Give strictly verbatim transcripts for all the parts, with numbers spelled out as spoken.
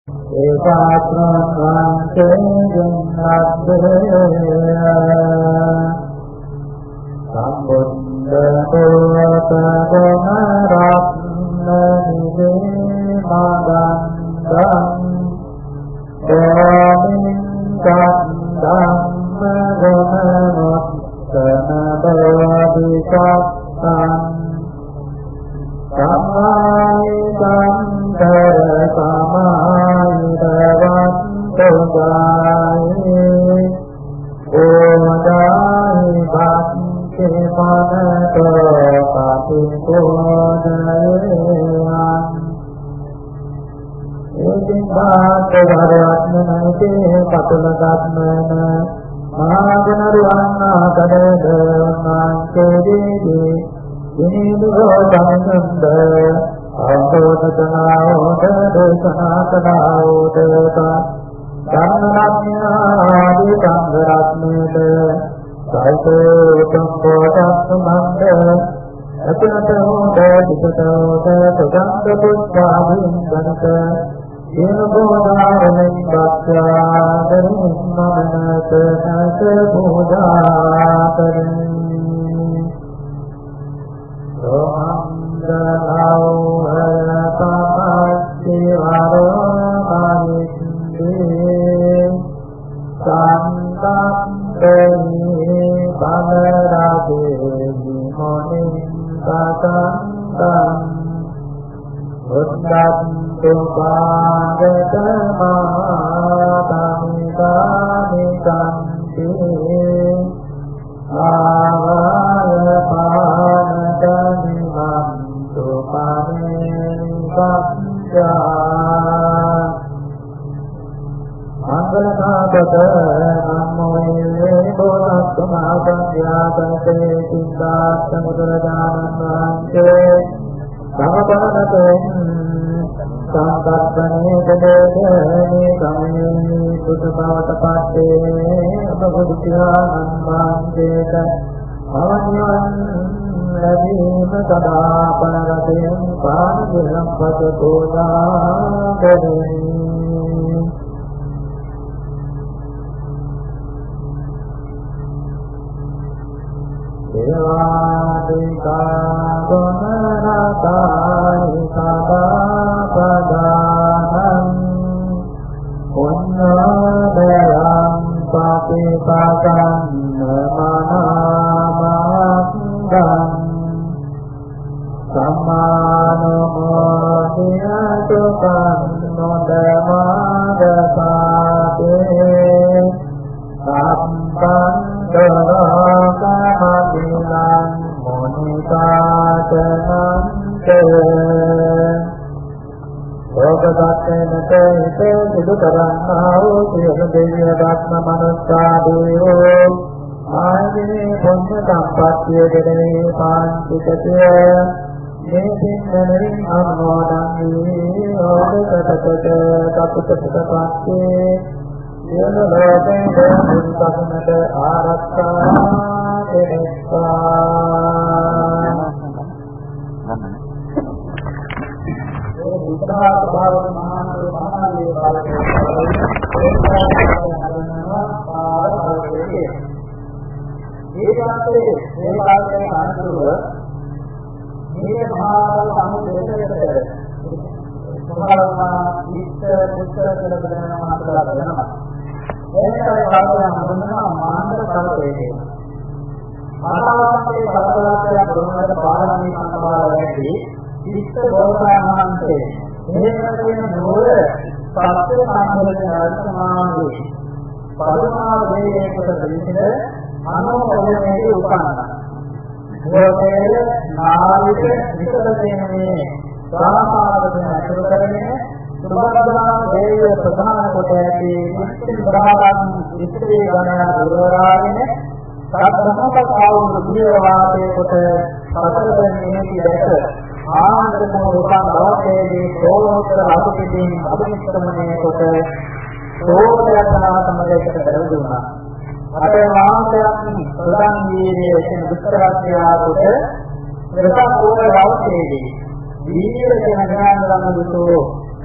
ඒකාත්මං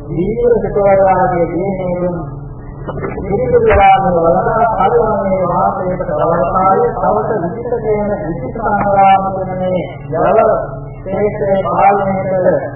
ජීව සිතවලාගේ දිනේදුම් විවිධාකාර වලදා පරිවර්තනයේ වාසයට අවස්ථාවේ තවත විචිත කියන විචිත සංග්‍රාමකනේ යව තේසේ පාලනයට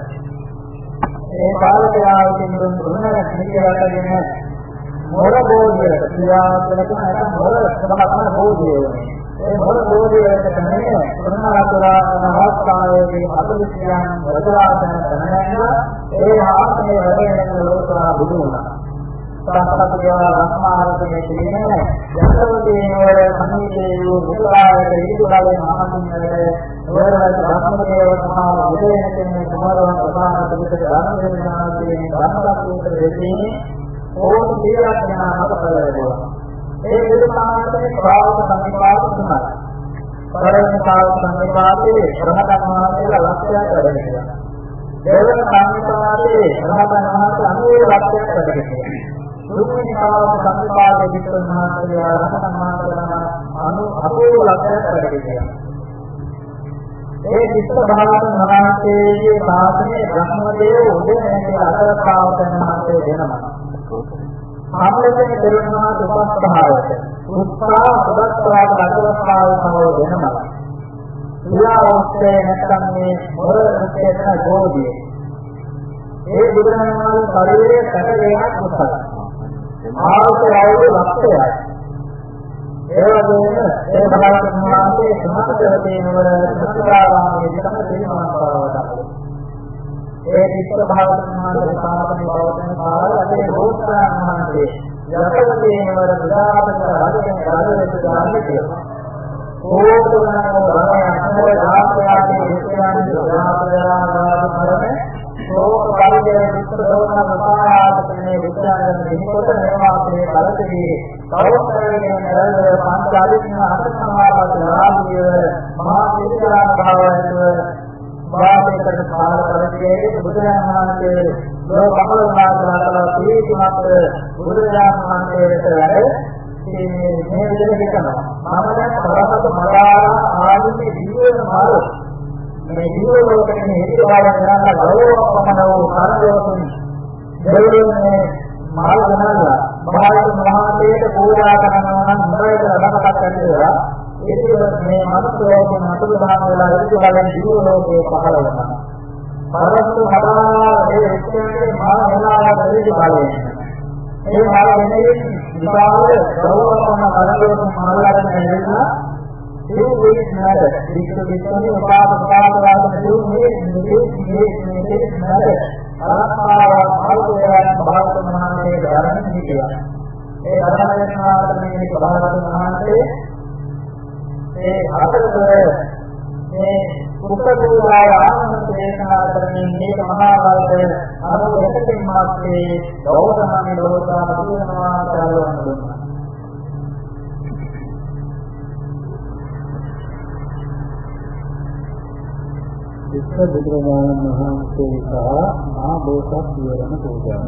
ඒ පාලකයාගෙන් දුන් දුන්නට පිළිවෙලටගෙන මොර බෝධිය ක්‍රියාත්මක නැත්නම් මොර සබකන බෝධිය වෙන්නේ. ඒ මොර බෝධියට තමයි පුරණාතුරාන අවස්ථාවේදී අතුලියන් වදලාසන තනනවා ඒ ආත්මයේ වැඩෙන ලෝකා බුදු වුණා. සාස්ත්‍රඥ රත්නාරකේ කියන්නේ යසවදී වල සම්මේ වූ මුලායට ඉදිරියලේ මහතුන්ගේ වරවත් ධර්මදේව සමාව උදේන කියන සමාරෝහණ ප්‍රධාන පිළිපද ධර්ම දේශනාවේ ධර්මපූර්ණ දෙන්නේ ඕන පිළිවෙලක් යන අපතල වේවා. ඒ විදිහට ප්‍රාවක සංකල්ප තුනයි. පරමකාල සංකල්පයේ රහතන් වහන්සේලා ලක්ෂයක් වැඩෙනවා. දේවන සංකල්පයේ රහතන් වහන්සේ අනුව ලක්ෂයක් වැඩෙනවා. දුක්ඛ කාල සංකල්පයේ විතර මහත්යා රහතන් වහන්සේලා අනු අපේ ලක්ෂයක් වැඩෙනවා. ඒ විස්තර භාගන මහාතේගේ සාසනයේ බ්‍රහ්මදේව උදේනේ අතරතාව කරන මාතේ දෙනවා. ආමලකේ දෙරණා දුපස්භාවයට උත්සාහ සුදස්වාද අතරතාව සමව දෙනවා. ක්‍රියාවස්තේ නැත්නම් මේ මොර රූපේන ගෝධිය. ඒ බුදුරජාණන් ශරීරයේ සැට වේනක් උත්සාහ. ආයතයයි ලක්ෂයයි. ඒ වගේම ඒ භාගන මහාතේ සමතේ වල සත්‍යාරාමයේ තම දෙවියන් පාරවදා. ඒ විස්තර භාගන මහාතේ සාපනේ පවතන කාලයේ රෝත්‍රාන් මහාතේ යතවදීන වල ප්‍රදාපක රාජකෙන් රාජවෙච්ච ගාමිතිය. ඕකෝනෝ රණය අසර ධාතයාගේ විස්තරයන් ධාතයාගේ කරන්නේ ඕක පරිදේ විස්තර දෝන ප්‍රපාතනේ විස්තරයන් දෙහිකොට මේවාගේ බලතේ කවුරුන්ගේ නරල පංචාලින අර්ථසංවාදක රාජ්‍ය මහා විද්‍යාන භාවයන්ව වාදයකට පාල පරිදේ බුදුරජාණන් වහන්සේ ලෝක පහළවනාදලා පිළිතුමත් බුදුරජාණන් වහන්සේට වැඩ මේ මේ විදිහට කරනවා. මම දැන් පරමත මරාලා ආදී ජීවන මාර්ග මේ ජීව ලෝකයේ හේතුවාදන කරන ගෞරවයක් පමණ වූ කාර්යවතුන් දෙවියන්ගේ මාර්ගනාලා බාහිර මහාතේට පූජා කරනවා නම් මොකද අදහසක් කරන්නේ? ඒක මේ මනුස්සයෙක් මතුරු දාන වෙලා ඉතිවලෙන් ජීව ලෝකයේ පහළ වෙනවා. පරස්තු හදාලා ඒ එක්කේ මහා වෙලාව දෙවි බලයෙන්. ඒ මාර්ගයේ විපාක ගෞරවකම කරගන්න මාර්ගයෙන් එනවා. ඒ වෙයි නේද? වික්ෂ වික්ෂනේ උපාද උපාද වාදන දුන්නේ මේ මේ මේ නේද? අරහතාව ආල්කේයන් භාගත මහානේ ධර්ම හිතියා. ඒ ධර්මයෙන් ආත්මයේ භාගත මහානේ ඒ අතරතුර මේ උපදෝෂය ආනන්ද දේශනා කරමින් මේක මහා වර්ගයේ අනුරෙකකින් මාත්‍රේ ගෞතමනි ලෝකා බුදුනවා කියලා දුන්නා. විස්තර බුදුරජාණන් වහන්සේ සහ මහා බෝසත් විවරණ පූජා.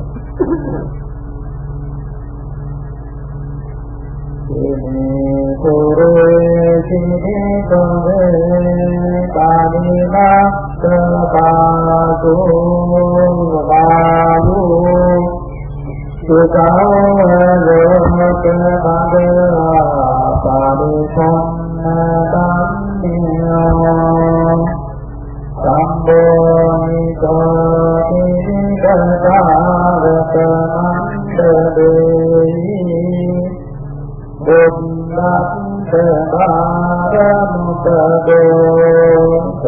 එනේ කෝරේ සිනේ කෝරේ කාමීනා සපාසෝ වාලු සුඛාලෝමක භගවා පාරිසන්නදන්නියෝ සම්බෝනිතෝ ඉදදාරක මණ්ඩලේ බුද්ධං සදාරමුතදෝ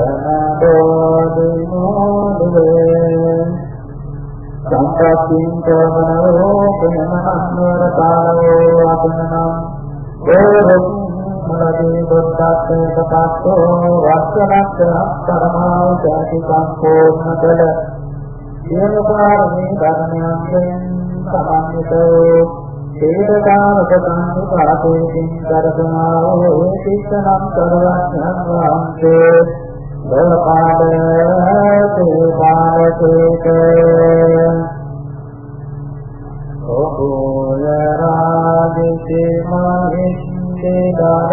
සනදෝදිනෝදේ සම්පතින් කමනෝ පෙනමනවර කාලෝ අපනනම් ඕරොත් මලදී බුද්ධත් සපත්තෝ වස්සනක් පරමාව සති සම්පූර්ණකල සියලුපාරමී ධර්මයන්ගෙන් සමන්විතෝ දේවතාවක සංඝාතේකින් කරදමාව ඒ සිත්තනම් කරවන්නන් වහන්සේ දලපාද දේවාලකේත ඕහෝය රාජිතේ මහින්දේ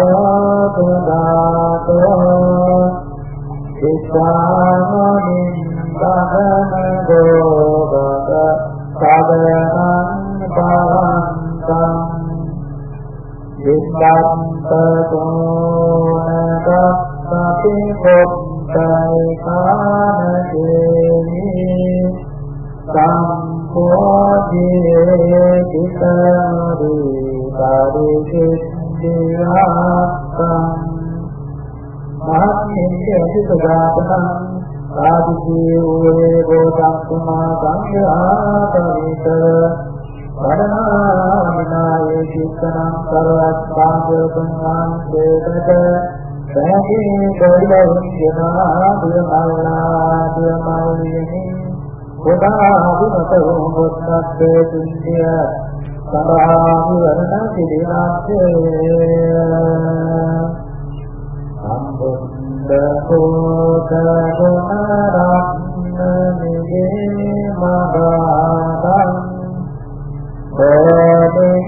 දරෝතුදාතෝ සිතාමනින් බගන ගෝබක සාධනං පවන්තං විද්දත්තෝනගස්සති කොත්තයිකානකේමි සම්පෝජියේ කිතමරි පරිකිද්දියාත්තං මහත්මින්ගේ අතිසදාතනං ආදිජීවේ බෝධක්ඛමා සංඝාතරිත වඩනාමිනායේ චිත්තනං සරවත්පාදපං සේතක සෑදී ගොඩවිනා දියමල්ලා දියමල්ලිනි උදාහුනතෝ මුත්තේ තුන්දිය සදාහි වරණ සිරිනාත්තේ සම්බුද්ධෝ කරුණාරත්නනිගේ මගාදං බෝධින්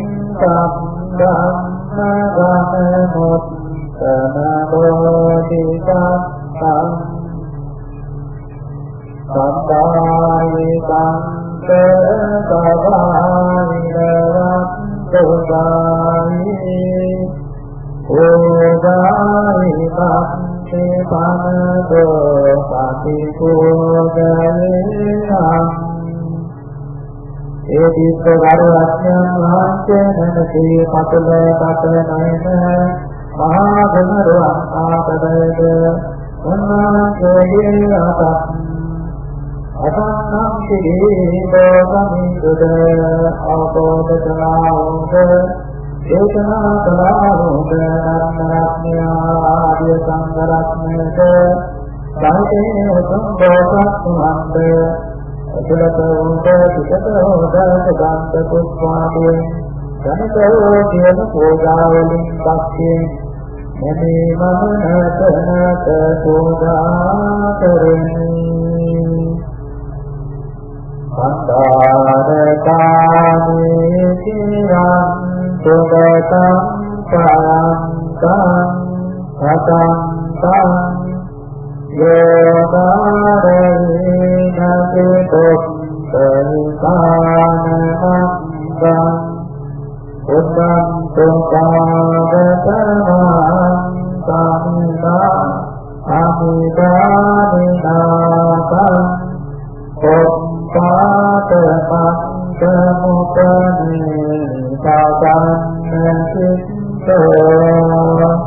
සම්බ්‍රහ්මගණ මුත්තම බෝධිසත්වං සම්පායි සංකර සවානිරවත්තුගායි ඕදායි පත්තේ පනදෝ පතිකෝදලේනම් ඒ දීප්ත ගරුවත්යන් වහන්සේ නැනසී පතල පතල නයන මහා ගුණරුවන් ආපදයද උන්වහන්සේගේ අතත් අසන්නම් සිහිදෝ සමිඳුද අවබෝධ කළාවුද දේශනා කළාවුද ධර්මරත්නයා ආදිය සංඝරත්නයද සාහිතේ උතුම් බෝසත්තුමන්ද අතුලත උන්ට පිටත හොද ගන්ත පුස්වාදී ධනකෝ කියන පෝදාවලින් පස්සේ මෙමේ මම නැත නැත පෝදා කරමි අන්දාරකාමේ කිරං සුගතං පරංකං සතං තං යෝදාරේන සිතොත් පරිකානමංගං උද්දං තුකාගතමං සමිනා අමිදානිනාතං පාත පංචමුඛනේ සාගන්න සිත්තෝ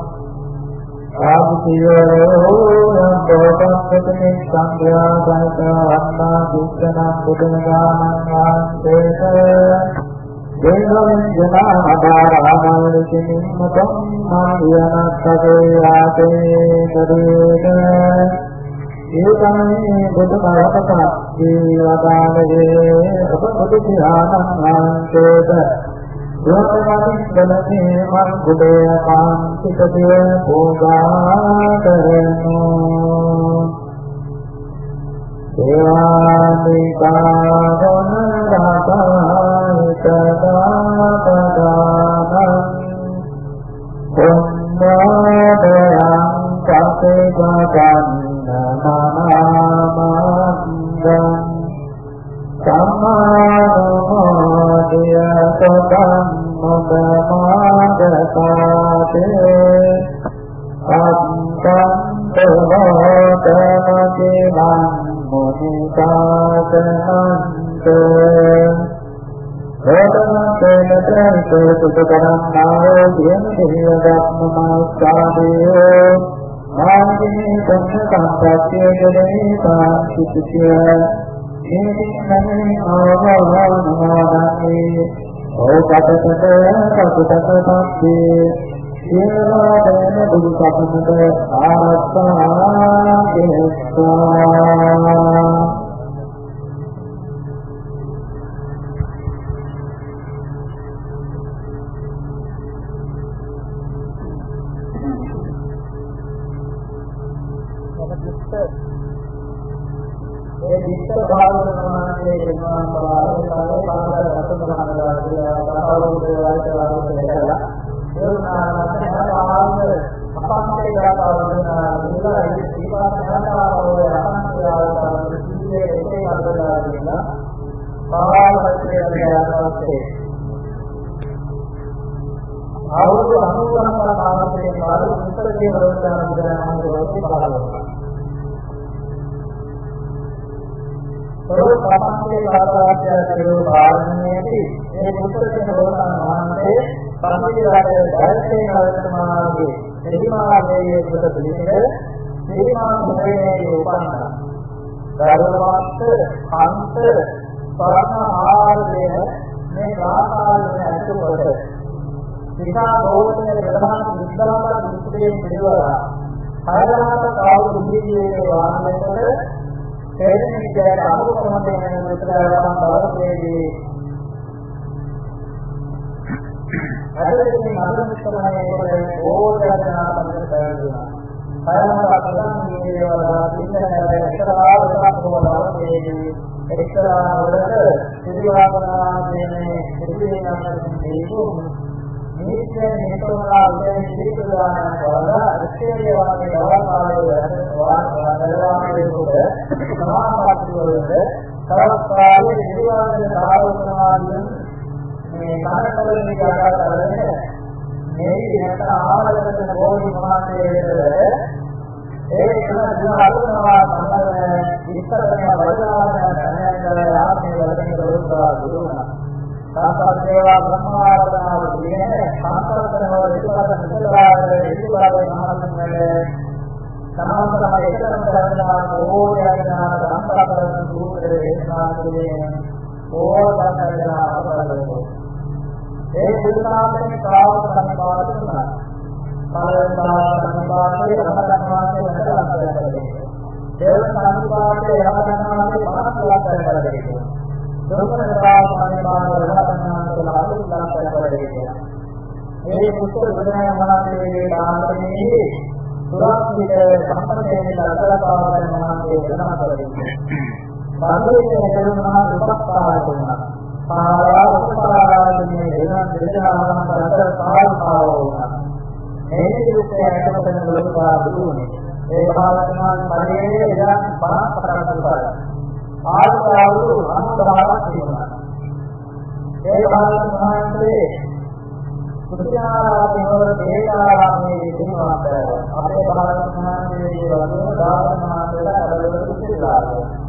ආදියෝ යම්බෝපත්තේ සංඝයා සහිත වන්නා දුක්ඛනා බුදුන දානං වාසේත දේවයන් ජනාමදාරාමල් කිමින්මතං මායනත්තේ ආතේ කදේන ඒකමයි බුදු බවකට ජීවදානයේ ඔබ බුදු ධ්‍යානං වහන්සේට දෝතවලින් බලන්නේ මං කුඩේ කාන්තිකදේ පෝගා කරනෝ දේවානිකාගොන රාතායිකදාපදානං පුඤ්ඤාදයං සතේගතං නමනාමංගං සම්මානෝදිය සතං මොදමාදකාතේ අත්තං තවතමතිමං මුනිකාතනන්තේ රෝධනතේනතේ සුතකරන්නාවෝ කියන දෙවියන්ගත්මමස්සාදේ ආදී තත්ත්ව සම්ප්‍රත්‍යයේදී සාසිතිය මේකෙන් ආවවනවාදී ඕකටට කටටපත්ති සියලුම බුදු සසුනට ආරක්ෂා දෙස්සා ඒ විස්ත භාවනාවේ වෙනවා බාහිර කාර්ය රතන ගන්නවා කියලා බාහිර වලට වලට ඒකනාට ආවද අපන්තේ ගාවන මුලා ඉතිපා යනතාවෝ අපන්තේ ආවද ඉන්නේ ඒකේ අදලා දෙන්න බාහිරයේ බුදුරජාණන් වහන්සේ කාලේ උත්තරේ වලට බුදුරජාණන් වහන්සේ පොරොත් සම්පේ කාර්යය කෙරෙහි පාලනයේදී මේ උත්තරේ වලට වහන්සේ පරිවිදායේ දැල්සේ නවතමාගේ එදිමාගේ පුත පිළිසිර එදිමා මුදේ උපන්නා ධර්මවත් අන්ත පරම ආර්යය මේ ආකාරයෙන් ඇතුළත සිතා ගෝඨයේ ප්‍රධාන විද්‍යාවක විස්තරයෙන් පිළිවලා හයරහත කවුරු දීවියේ වාහනයකට තේරෙන්නේ අනුකම්පාවෙන් වෙන විතරම බලපෑදී අදලේ මනෝමිස්තරණයේ ඕජාතනා පරිදි හයරහත ප්‍රධාන දීවියේ පින්නනේ එක්තරා වලදී එක්තරා වලට සිදුවාගනා කියන්නේ සිදුවෙනවද මේක මේකේ හේතුවලා උදේ සිදුවාන වල ඇත්තේ වාගේ දවල්කාලයේ වාදවාමයේ කොට සමාපatti වලට තවස්කාරයේ සිදුවාන සාධකනාදින් මේ කාර්යවලින් ආකාර කරන්නේ මේ විදිහට ආවලකට බොහෝ මහාතේරේ ඒ කියන අනුනවා සම්බන්ධ විස්තරය වලදාන දැනගෙන ආත්මය වලින් දරුවා දුරුනා සාපත්තේවා බ්‍රහ්මාවරණව කියන්නේ සාපත්තනව විස්තරන විස්තරාවේ ඉතිබාවේ මහත්මයේ සමාන්තරව එකතරම් කරනවා ඕයයනා සම්ප්‍රදාන සූත්‍රයේ දේශනාවේ ඕයයනා අපරදෝ ඒ බුදුනාමයේ කාවක සම්පාද කරනවා කාලේපාද සම්පාදයේ රහතන් වහන්සේ වැඩ කරන්නේ දේව සම්පාදයේ රහතන් වහන්සේ මහත් වාස්තර කරන්නේ සෝමනරාමයේ රහතන් වහන්සේ අනුග්‍රහ කරන්නේ මේ පුස්තක බුදුරජාණන් වහන්සේගේ දානකමේ සුරක්ෂිත සම්පතේ ලබාපාවන මහන්සිය වෙනවා කරන්නේ පාදයේ කෙරුණා උපස්ථාන කරනවා පාවා උපස්ථානයේ වෙන දෙදෙනාම අතර සාහපාව වුණා මේ විදිහට ඇටපතන වලපා දුන්නේ ඒ භාවනාන් පරියේ ඉඳන් පහක් පටන් ගන්නවා ආයතවරු අනුභවයක් තියෙනවා ඒ භාවනාන්සේ කුටිආරාමයේ වල දේශාරාමයේ දිනනවා අපේ භාවනාන්සේ වගේ භාවනාන්සේලා අදවලු සිද්ධාර්ථ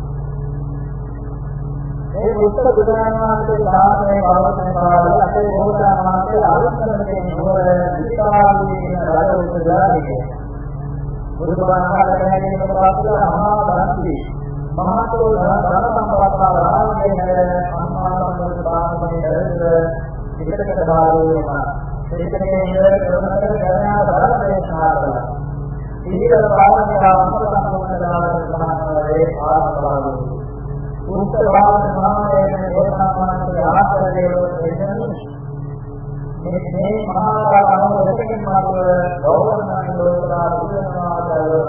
මේ උත්තර බුදුරජාණන් වහන්සේ ධාර්මයේ භාවනාවේ අපේ බෝධාන වහන්සේ අනුස්මරණයේ මොහොත විකාරී කියන රට උදාහරණයක් බුදුබණහලගෙන පස්සේ මහා බන්ති මහතෝ ධන සම්පත්තා රාජ්‍යයේ සම්මානවල බාහමනේ දරද පිටකට බාරෝනා ඒකනේ කරනකට කරනා ධර්මදේශනා කළා ඉහිල පාරමිතා අනුසම්පන්න දානවලේ ආත්මභාවය උත්තර භාරත මහානයේ දේශනාවන්ගේ ආශ්‍රයෝ දෙන්නේ මේ මේ මහා අනුරෝධකෙන් මාර්ග ගෞරවණීය ලෝකලා බුදුනාමය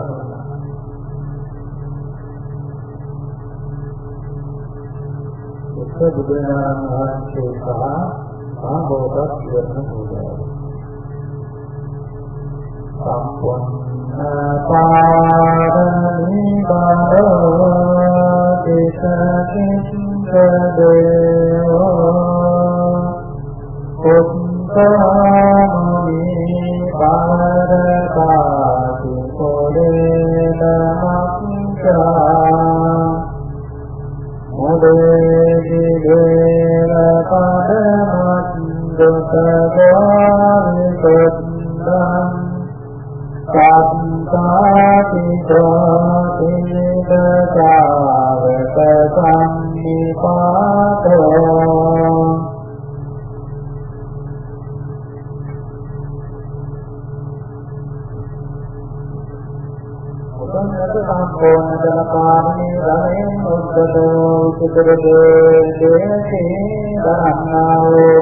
උත්තර බුදුනාම වහන්සේ සහ ආභෝධ කියන පූජාව සම්පන්න පාරමී බාරෝ දේශකින් දේවෝ උත්තමී පාරකාති පොරේන මක්ඛා මොදේහි දේව පදමත්දකවාරිකද්දං සත්තාති දෝතිදතාවක සම්නිපාතෝ සම්පූර්ණ දනපාරමී රමයෙන් උද්දතෝ උච්චතරදේ දේශේ දරන්නාවෝ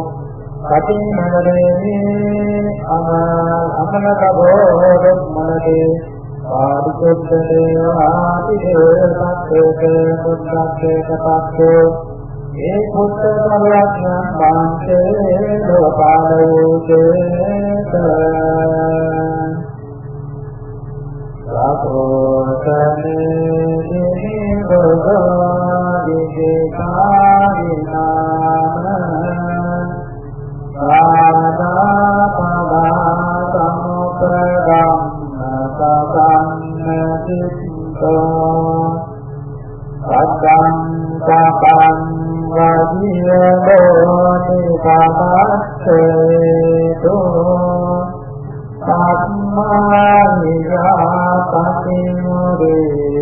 කටිනවදේ අම අමනකබෝ මනදේ ආදිසුද්ධේ ආදිදේ සත්‍යකේ මුද්දක්කේ කපක්කේ ඒ පුත්ත සර්වඥාන් වහන්සේ ලෝපාලෝ චේත සාපෝතනේ භගවාදිගේ කාරිනාම සාදා පවාත පවත්තේතු සම්මානියා පතිමුරේ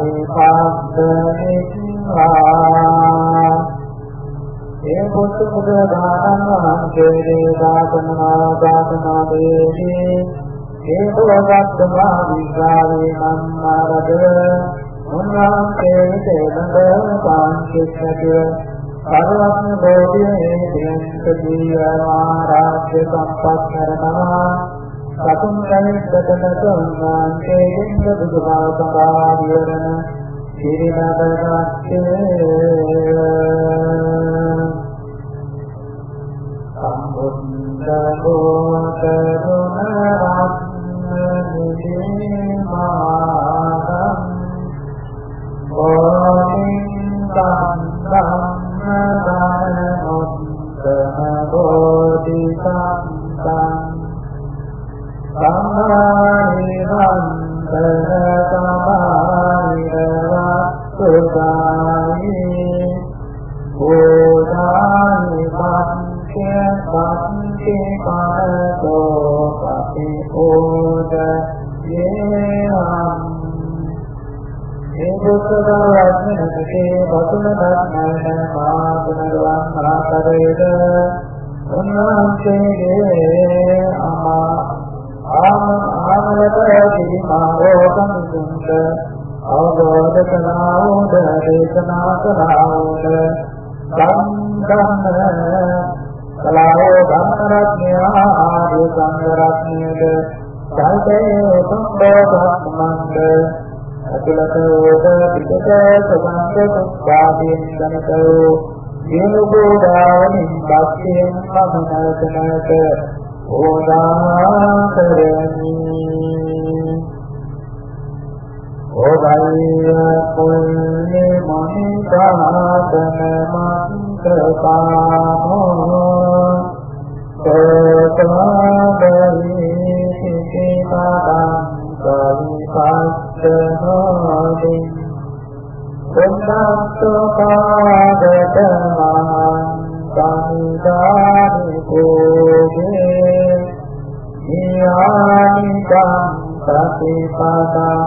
පරිපත්තනිවා ඒ පුත්තු බුදුදානන් වහන්සේ දාතනා දාතනා දේහි ඒ බෝධත්මා විග්‍රහේ නම්මාරද උන්වහන්සේ තේනද පාංචිත්තය සර්වඥ බෝධියේ දිනක ජීවනා රාජ්‍ය සම්පත් කරනවා සතුන් කෙනෙක්ටම උන්වහන්සේ දෙන්න බුදුබව සඳහා විවරණ සිරිනදනාත්තේ සම්බුද්ධෝ කරුණාරත්නනිමානම් ඕනිං සම්බෝධිසංසං සම්මානිරංතරසමානිරවත්තුදානි බෝධානි පංච පංච පනතෝ පතිපෝද යේහම් ඒ දුක්ඛවත්නකේ වතුනදක්නන මාතුනරුවන් ආකාරයේද උන්වහන්සේගේ අමා ආමලත පිළිමාවෝ සම්සුන්ත අවබෝධ කළාවෝද දේශනා කළාවෝද සම්ධම්ම කලාවෝ ධම්මරත්නය ආදී සංඝරත්නයද සල්පේ සම්බෝධක්මන්ද අතුලතෝද පිටක සබන්ත සුඛාදීන් ගණතෝ දිනුබෝධාවනින් බක්තියෙන් මමනතනත ඕදාකරණි ඕදල්ය කුල්ලි මහිතාතන මන්ත්‍රකාමෝ තෝතමාදරි සිතිපාදං කවිපස්සනෝදි සම්මත්තෝ පාදතමං සම්දානි කෝදේ ඊයානිකං ප්‍රතිපදං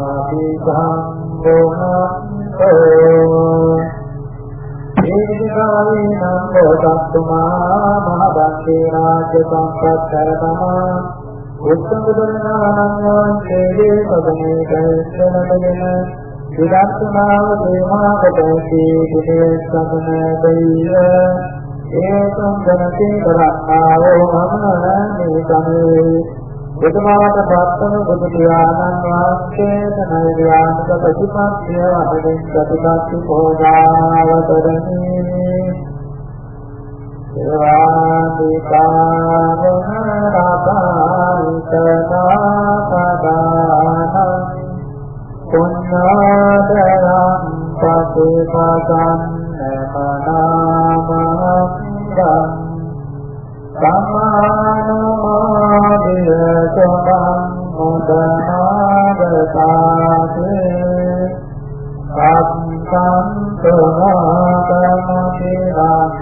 අභිසම්බුද්ධෝ ඒකකාලීනං බෝධත්තුමා මහදන්තේ රාජ්‍ය සම්පත්තරතමා උත්තමදනානං වහන්සේගේ පදමේ කල්පනගෙන විදර්ශනාව දේමාකටසි කුටේ සමනදීය ඒ සංගණකේ කරක්කාවෝ මමනනේ සමේ බුදුමාට ප්‍රාර්ථන බුදු පියාණන් වහන්සේ තනවියාන්ත ප්‍රතිපත්තිය අපෙන් ප්‍රතිපත්ති පෝදාවතරණි සේවාදිකාරණාපායිතනාපදානං පුඤ්ඤාදරං පතිපදං නමනාමං සම්මානමාදිය සෝතං මුදනාදතාසේ සම්සං තෝනාතමතිරං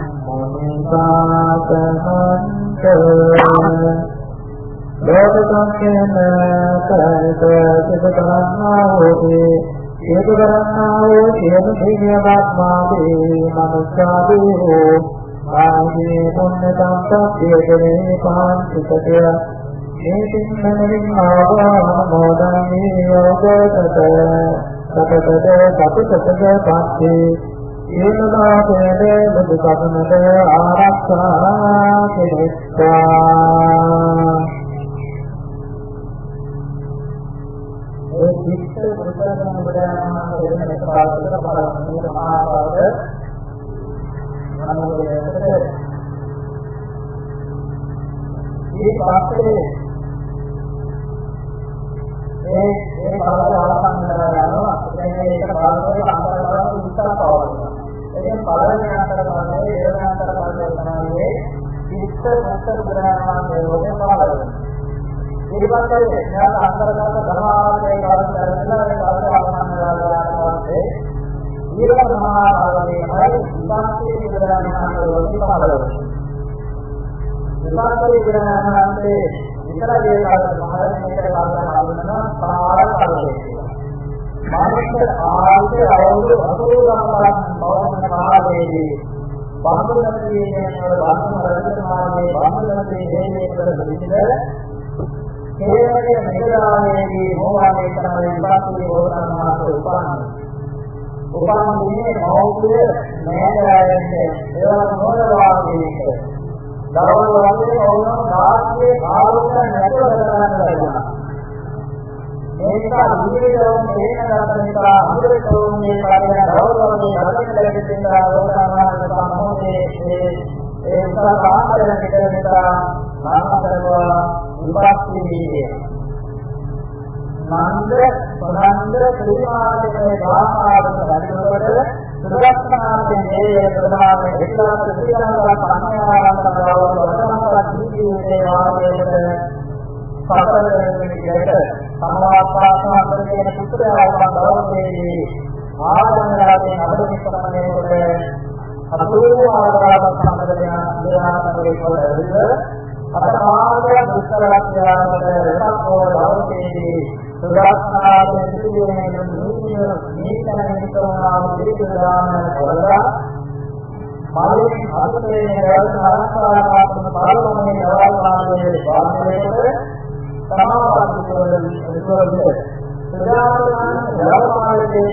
මුනිසාතමන්තේ ලෝකසංකේන සහිත සිතකරන්නා හෝති හේතු කරන්නා වූ සියලු දිව්‍යවත්මාදී මනුෂ්‍යාදී හෝ ආදී පුණ්‍ය සම්පත්තියේ පාන්තිකය මේ සින්නමින් ආවාමෝදනී යෝගතත සතතද සතතද පත්ති ඒනදාතේ බුදු සසුනට ආරක්ෂා කෙරෙත්වා ඒ චිත්ත බුද්ධ සම්බුදාන කියන එක පාඩක බලන්න ආවද අනුගමනයට මේ පාඩේ ඒ ඒ පාඩක අවසන් කරනවා දැන් මේක පාඩකේ අන්තර්ගත විස්තර පවරනවා එතෙන් පළවෙනි අන්තර්ගතයේ දෙවෙනි අන්තර්ගතයේ තමයි චිත්ත බුද්ධ සම්බුදාන යෝගය පාඩක ඊපස්සේ ඥාන අන්තර්ගත ධර්මාවලේ කාරණ කරලා ඒ කාරණ අවසන් කරලා ඊළඟ මහා ආගමේ විපාකයේ විද්‍යාඥාන වලදී පාඩක විපාකේ විරාමයේ විතරේ කාලේ මහරණයට කාලේ ආවන පාර කාලේ මානසික ආර්ය අවුරුදු අසෝදානක් බවන කාලයේදී බාහුලකේ කියන බාහුල රජතුමාගේ බාහුලකේ හේනේ කර දෙවිද හේනේ මෙගාමේදී මොහාවේ කරන විපාකේ ඕනමාස උපාන උපාන්නේ මෞර්ය නෑදෑයන්ට ඒවා මොනවාගේ දවල් වගේ වුණා රාජ්‍ය ආරෝපණ නැතුව කරන්න බැහැ. මේක විවිධවම තේන ගන්නකලා අනුරතෝන්නේ කාර්යය දවල්වගේ රැකගෙන දෙන්නා ඕනමාන සම්මෝහයේ ඒ සාහාරණ පිටරේතා මානතරවා විපාකීය නන්ද ප්‍රනන්ද ශ්‍රීමාතේ දාසාවත වැඩිවලට සුරක්ෂාන්තේ මේ ප්‍රධාන එක්ලාස් ශ්‍රීලංකා පඤ්ඤාරාමක වර්තමාන ජීවිතයේ වාදයට සතරවෙනිකට සමාපාසන කරගෙන පුත්‍රයාවන් දවසේදී ආදරයෙන් අභිෂේකමනේ කොට අතුරු ආදායම සම්බන්ධයෙන් නිරාකරණය කළේ අපරාධ දුෂ්කරක්‍රියාවට රසකෝ දවසේදී සුරක්ෂාන්තේ සිදුවෙන නීතිය නීතන නිකරණාව පිළිගන්න වලදා මාළික අත්යේ රැවටනාකාරාත්මක පාරමණී නවල්වාදයේ වාදනයේ සමාපත්තිවල විස්තරය සදාතන ධර්මාලයේ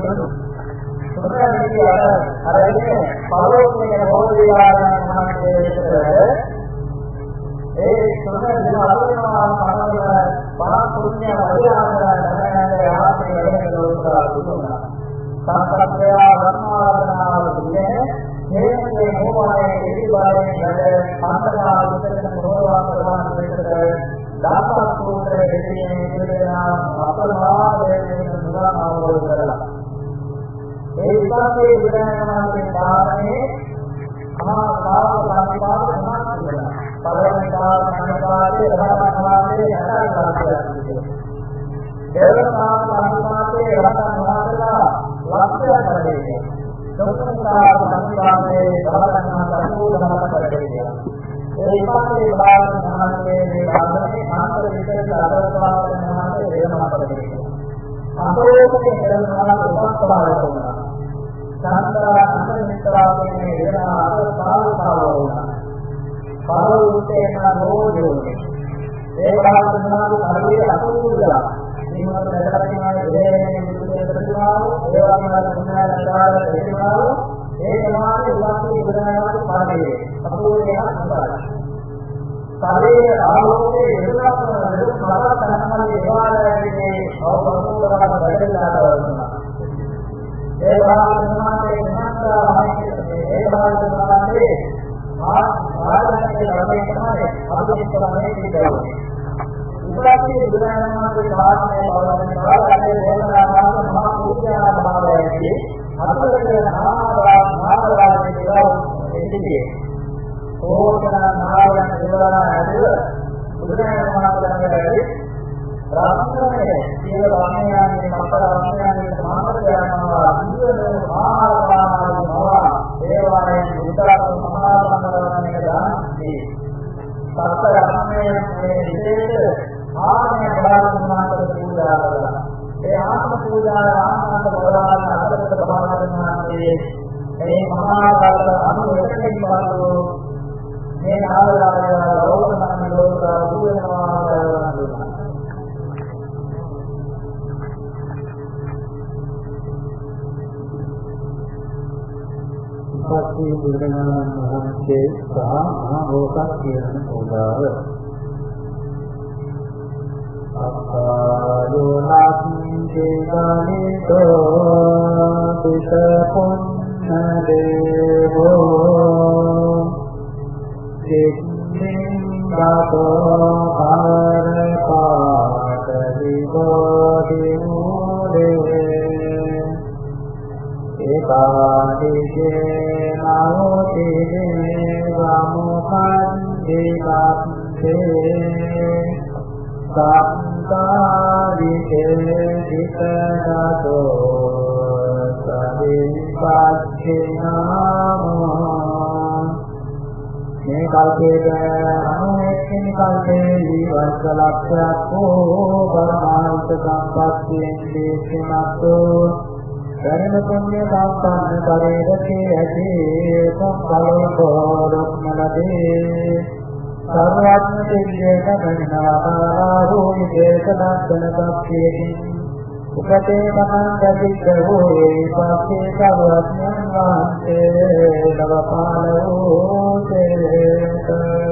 සුඛානිය අරගෙන පරෝපණය බෝධිආරණ මහත්මයේ ඒ සුඛ දිනාවන පාරමණ පරම පුණ්‍ය වදිආරණ ධර්මයන්ගේ ආශ්‍රය ලැබෙන ලෝකා දුන්නා සංකප්පය ධර්මාරණාව දුන්නේ මේ මොහොතේ ඉතිබාරයෙන් වැඩ සම්පදා විතරක මොනවා කරවන්න දෙකට දාපක් සූත්‍රයේ දෙකේ නිරේනා අපරමාදයෙන් මුලා අවබෝධ කරලා ඒ විපාකයේ විද්‍යාත්මක දානයේ මහා භාව සම්පාද සමාන කරලා පළවෙනි කාල සම්පාදයේ රහතන් වහන්සේ යටයි කරන්නේ දෙවන කාල සම්පාදයේ රහතන් වහන්සේලා ලක්ෂය කරන්නේ තුන්වෙනි කාල සම්පාදයේ රහතන් වහන්සේ සම්පූර්ණ කරන්නේ ඒ විපාකයේ භාව සමානයේ මේ භාගයේ මාතර විතරක අදවස්වාදන මහතේ වේදනා කරන්නේ අපෝපේ කරනවා උපස්ථාන කරනවා සාන්තරා අන්තමිත්‍රාගේ වේදනා අදවස්වාද පාවුණා පාවුත්තේ නෝදෝ ඒ භාව සමාන කාර්යයේ අතුරුදා නිමත දැකලා තියෙනවා දෙන්නේ ප්‍රතිමාව ඒ වගේම සම්මාන ප්‍රතිමාව ඒ සමානයේ උදාහරණ ඉදරනවාට පාඩේ අපෝදේ අනුපාත සාරේ ආලෝකයේ වේදනා කරන මහා තනමලේ දේවාලයේදී අවබෝධ කරගන්න බැරිලා වුණා ඒ භාගයේ මහත්තා මහත්කේ ඒ භාගයේ ආ ආරණයේ ළමයි තමයි අභිෂේකමනේ පිටවෙන්නේ ඉස්සරහේ බුදුරජාණන්ගේ කාරණේ බලන කාලේ වේදනාවක් මහා පූජා භාවයේදී අතුරුදේ නාමවා නාමවාදී දේවා එදිදී ඕකන නාමයන් දේවලා ඇතුළ බුදුරජාණන් වහන්සේගේ රාමකරණය සියලු රාමයන්ගේ මතර රාමයන්ගේ සමාපද යනවා ජීවන ආහාරවාදී මවා දේවාලයෙන් උතරක් මහා සංඝරත්නයේ දානදී සත්‍ය රාමයේ විශේෂ ආත්මය බලාපොරොත්තු පූජා කරලා ඒ ආත්ම පූජා ආත්මක බලාපොරොත්තු අතරට බලාපොරොත්තුන්නේ මේ මහා කාල අනුවෙතකින් පාදෝ මේ ආලාරය ලෝකනාම ලෝක දුවනවා කරනවා පස්සේ බුදුරජාණන් වහන්සේ සහ මහා ඕකක් කියන පූජාව අපායෝනාත්මේ ගානිතෝ පිත පුඤ්ඤ දේවෝ සිද්ධින් ගතෝ ආරපාත විබෝධිමූලේ ඒකාදීසේ නෝති දේවමුඛං දේවත්තේ සත්කාරිකේ හිතනතෝ සවිපච්චිනාමෝ මේ කල්පයේ අනුවෙනි කල්පයේ වර්ෂ ලක්ෂයක් වූ පරමාර්ථ සම්පත්තියෙන් දේශනාතෝ ධර්ම පුණ්‍ය සම්පන්න කරේදී ඇති සංකල්ප රොක්මලදී සර්වඥ දෙවියන් ගමනවා වූ විදේශ දර්ශන කප්පියකින් උපතේ මහා දදිකෝ ඒ පස්සේ සර්වඥයන් වහන්සේ නවපාල වූ තේක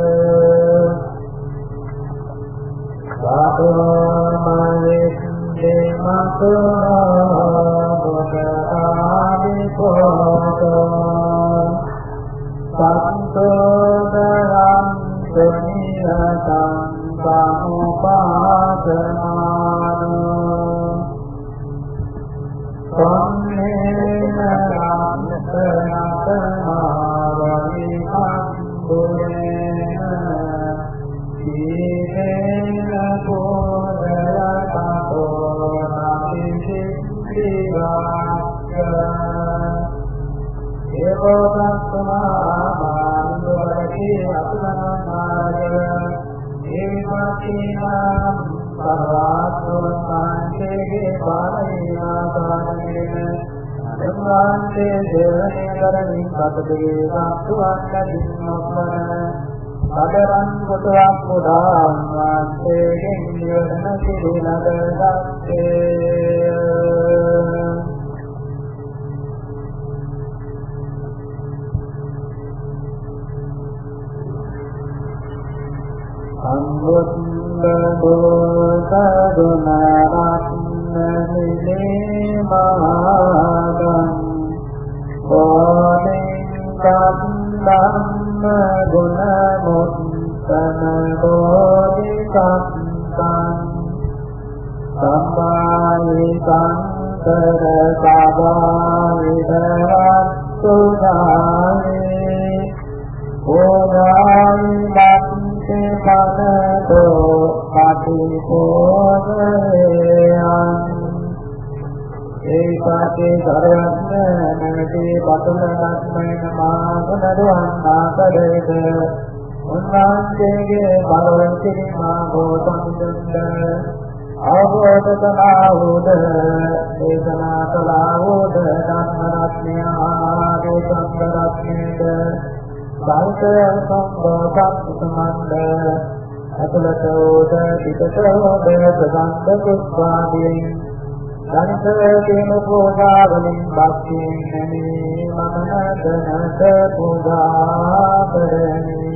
සාතෝමයේ දේමතෝ බෝධාදි පොතෝ සත්තෝදරං සුනිරතං සමුපාදමානෝ සම්මේන රාමතනාවනි අම්බුරේන දීපේන පෝදරතෝ නමිසිද්ධිවාක්ක ඒකෝදස්සමාමානුවරකි අතුලනාය ඒවිපතිනම් සර්වාත්මවන්තයේ පාරේනාපානේන ධම්මාන්තේ දේවනේ කරමින් සතදේ සත්වක්ක දින්නොක්මන සදරන් කොටවක් පුදාන් වාන්තේ නිවන සිරිනද දත්තේ අංගොත්බෝ සදුනාරත්නමිනේ මාදං බෝධින් කම්බම්ම ගුණ මුත්තන බෝධි සම්පං සම්මායි සංකර සබායි දරත්තුනායි ඕදායි මනතෝ පටිපෝදයන් ඒකේ සරවත්නදී පතුලනස්මයන මාගනරුවන් ආකරේද උන්වහන්සේගේ බලවන්තිනි මා ගෝතමින්ද අවබෝධ කලාවෝද දේශනා කලාවෝද ධම්මරත්නය ආදී සංඝරත්නයද බාහිර සම්බෝධක් සමන්ද අතුලතෝද පිටතෝද ප්‍රසන්න කුස්වාදීන් ධනිතේන පෝදාවලින් බක්තියෙන් නැමී මමනදනත පෝදා කරමි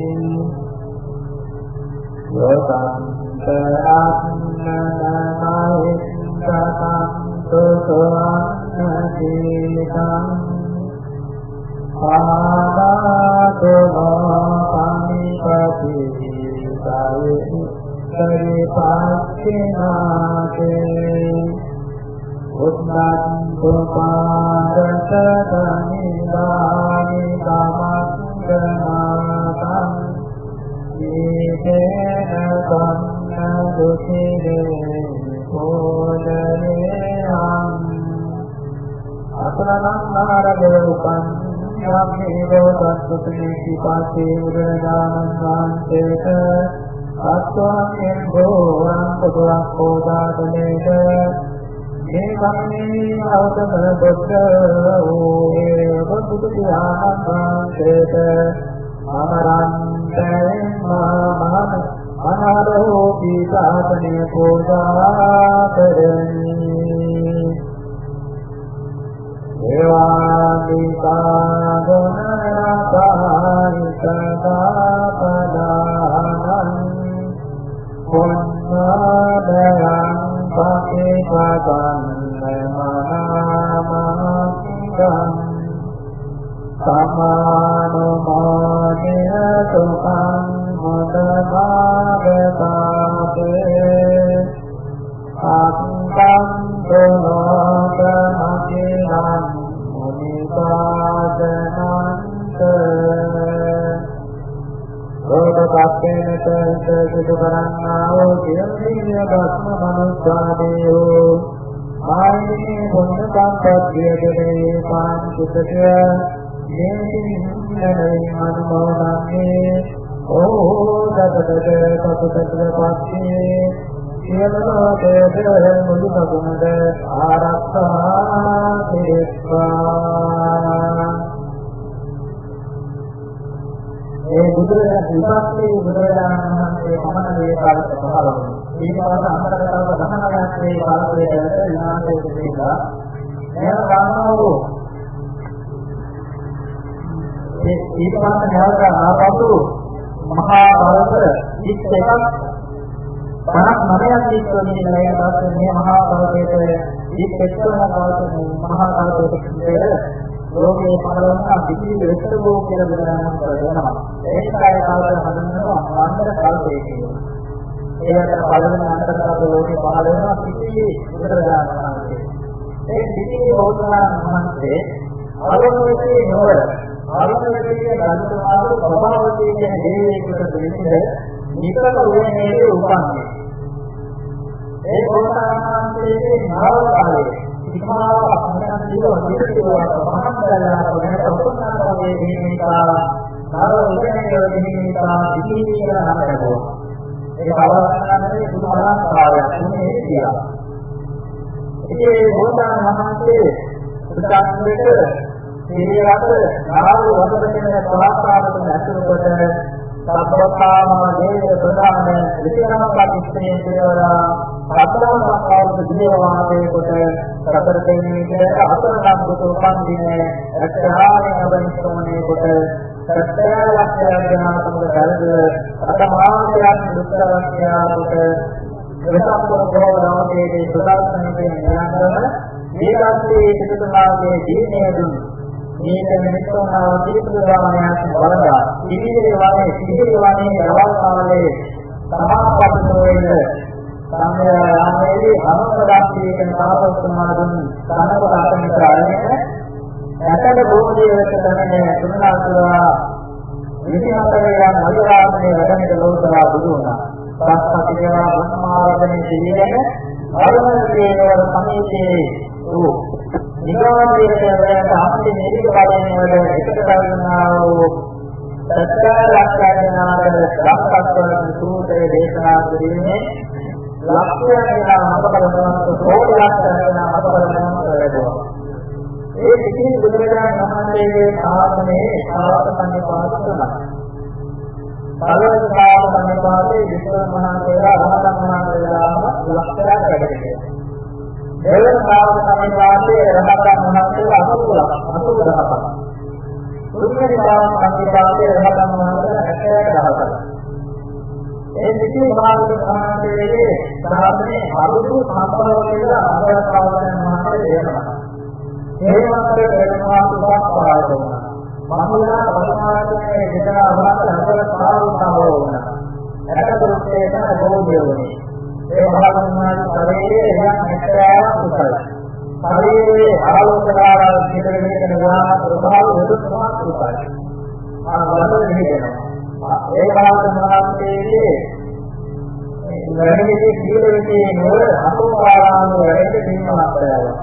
යෝතන්තරාත්මනමහිත්තතං සුසවන්නසීතං ආදාතෝ සම්පති සායේ පරිපාක්ඛිනාතේ උත්නන්තු පාදතනිදානි තමංගනාතං ඊතේන සම්න දුතිරේ පෝදනේයං අතනං ආරදේ උපන් යම්මේව තත්ත්වේති පාසේ උදරදානං වාන්තේක අත්වාංගෙන් බෝරං පොදක් පෝදාතනේක මේ කම්මේ අවතන බොද්ධ වූ බුදු පියාණන් වහන්සේට අමරන්තේ මහමහත් අනාරෝ පීසාතනේ පෝදා කරමි දේවාදිතා ගුණරතානි සදාපදානං පුඤ්ඤාදයං පටිපදං මනාමංගං සමානුමෝදිය සුඛං මුදමාගතාතේ අත්තං දෝනෝතමකිලං මුනිපාදනන්ත රෝධපත්තේනත සිදු කරන්නා වූ සියලු භස්ම මනුස්සාදේයෝ මායිනේ පුණ්‍ය සම්පත්තිය දෙනේ පාන්තිකය මේකින් නරේ අනුමෝදන්නේ සතරකට සතරකට පස්සේ සියලුම දේශවල මුළු සතුන්ද ආරක්ෂා කෙරෙත්වා. ඒ බුදුරජාණන් වහන්සේ බුදුරජාණන් වහන්සේ මහණ වේකාලක පහළ වුණා. ඊට පස්සේ අමතරකව දහනයක් මේ කාලයේදී විනාශය සිදුවා. එයා ගන්නවෝ ඒ ඊට පස්සේ නැවත ආපසු මහා බලක ඉස්සෙක් පහක් නවයක් ඉස්සෙන්නේ නැහැ. මේ මහා බලකයේ ඉස්සෙක්වන කාලේ මහා කාලයේ ලෝකේ පහළවන පිටිවි වෙස්තරෝ කියලා බුදුරජාණන් කියනවා. ඒකයි කාලේ හඳුන්වනවා අන්තර කල්පයේ කියලා. ඒකට පළවෙනි අන්තර කල්ප ලෝකේ පහළ වෙනවා පිටිවි බුදුරජාණන් වහන්සේ. ඒ පිටිවි බෞද්ධයන් වහන්සේ ආලෝකයේ නොවර ආලෝකයේ ගන්නාතු ප්‍රභාවදී කියන දේවීකට දෙන්නේ නිතරම වෙන්නේ උපන්නේ. ඒ බෞද්ධයන්ගේ නාම කාලයේ ඉක්මාව අපහසු දිනවල දිනවල මහන්දලා වෙනත උපන්නාගේ දිනිකා නාම උදේනේ දිනිකා දිනිකා නමරකෝ. ඒ අවස්ථාවේ සුදුමහා කාර්යයක් නෙමෙයි කියලා. ඒ බෝධාන මහන්සේ සුද්ධාන්තයේ සිරියකට නාම වදපතේ ප්‍රාසාදයෙන් ඇතුළු කොට සබ්බතාම දේව ප්‍රදාන විද්‍යාත්මක ඉස්තේ කියලා අත්තරම ආකාරයට දිනවාගේ කොට සතර දෙනෙක් අතරනම් කොට උපන්දිනේ රක්ෂාවේ අබනිස්තෝනේ කොට සත්‍යලක්ෂණ ගණනාත්මක දරද අතමාත්‍යයන් දුක්ඛවක්ඛ්‍යා කොට විසම්පූර්ණ භවනාමයේ සදාස්තනයේ ඥානරම මේකත්ේ පිටුමාගේ දීනේ දුන් මේක මිනිස්සුන්ව පිළිපදවාමයක් බලලා ඉදිරියේ වගේ ඉදිරියේ වගේ අවස්ථාවලේ සමාපත්තෝයේ සම්මයාමේදී අනුපදාක්ෂේකන තාපස්තුමාදුන් සානපදාතන කරන්නේ ඇතට භූමියේට තමයි තුන්නාසුරා විද්‍යාතරයන් මධුරාමනේ වැඩමිට ලෝකලා බුදු වුණා. සත්පතිදේවා බ්‍රහ්මාවදනේ සිටින ආරම්භයේ වර සමීපයේ වූ නිගමනයේ වලට අපේ නිරික බලයෙන් වල එකට ගන්නා වූ සත්‍ය ලක්ෂණාකර සාක්ෂාත්කරන සූත්‍රයේ දේශනා කිරීමේ ලක්ෂණයන අපකරණවත් කෝටි ලක්ෂණයන අපකරණවත් ලැබුවා. ඒ පිටින් බුදුරජාණන් වහන්සේගේ ශාසනයේ ශාසනයේ පාදතුමා. පළවෙනි ශාසනයේ පාදේ විශ්ව මහාතේරා රහතන් වහන්සේලාම ලක්ෂණයක් වැඩිද. දෙවන ශාසනයේ පාදේ රහතන් වහන්සේලා අනුකූලව අනුකූලව. තුන්වෙනි ශාසනයේ පාදේ රහතන් වහන්සේලා හැත්තෑ දහසක්. ඒ පිටින් භාගතුන් වහන්සේගේ ශාසනයේ අරුතු සම්ප්‍රදාය කියලා අනුරාධපුර මහත්මයා දෙනවා. හේමන්තේ වෙනවා සුභාපාය වුණා. මහුලා පරිමාර්ථයේ විතර අවස්ථ හතර පාරුතාව වුණා. එතකොටේ තමයි බෝධිය වුණේ. ඒ මහාත්මාගේ ශරීරයේ එයන් හැටයාවක් උසයි. ශරීරයේ ආලෝකකාරී පිටර විදින ගාන ප්‍රභාව විදුත්මත් උසයි. ආ වලද නිදෙනවා. ඒ මහාත්මාගේ වැඩිදී ජීවිතයේ නෝර අතෝපාරාම වැඩි දිනමක් කරනවා.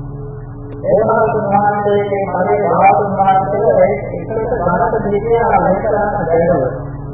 ඒ මහතුන් වහන්සේගේ මගේ භාවතුන් වහන්සේලා එකට ගානට දීලා ආලේකරන්න බැහැ.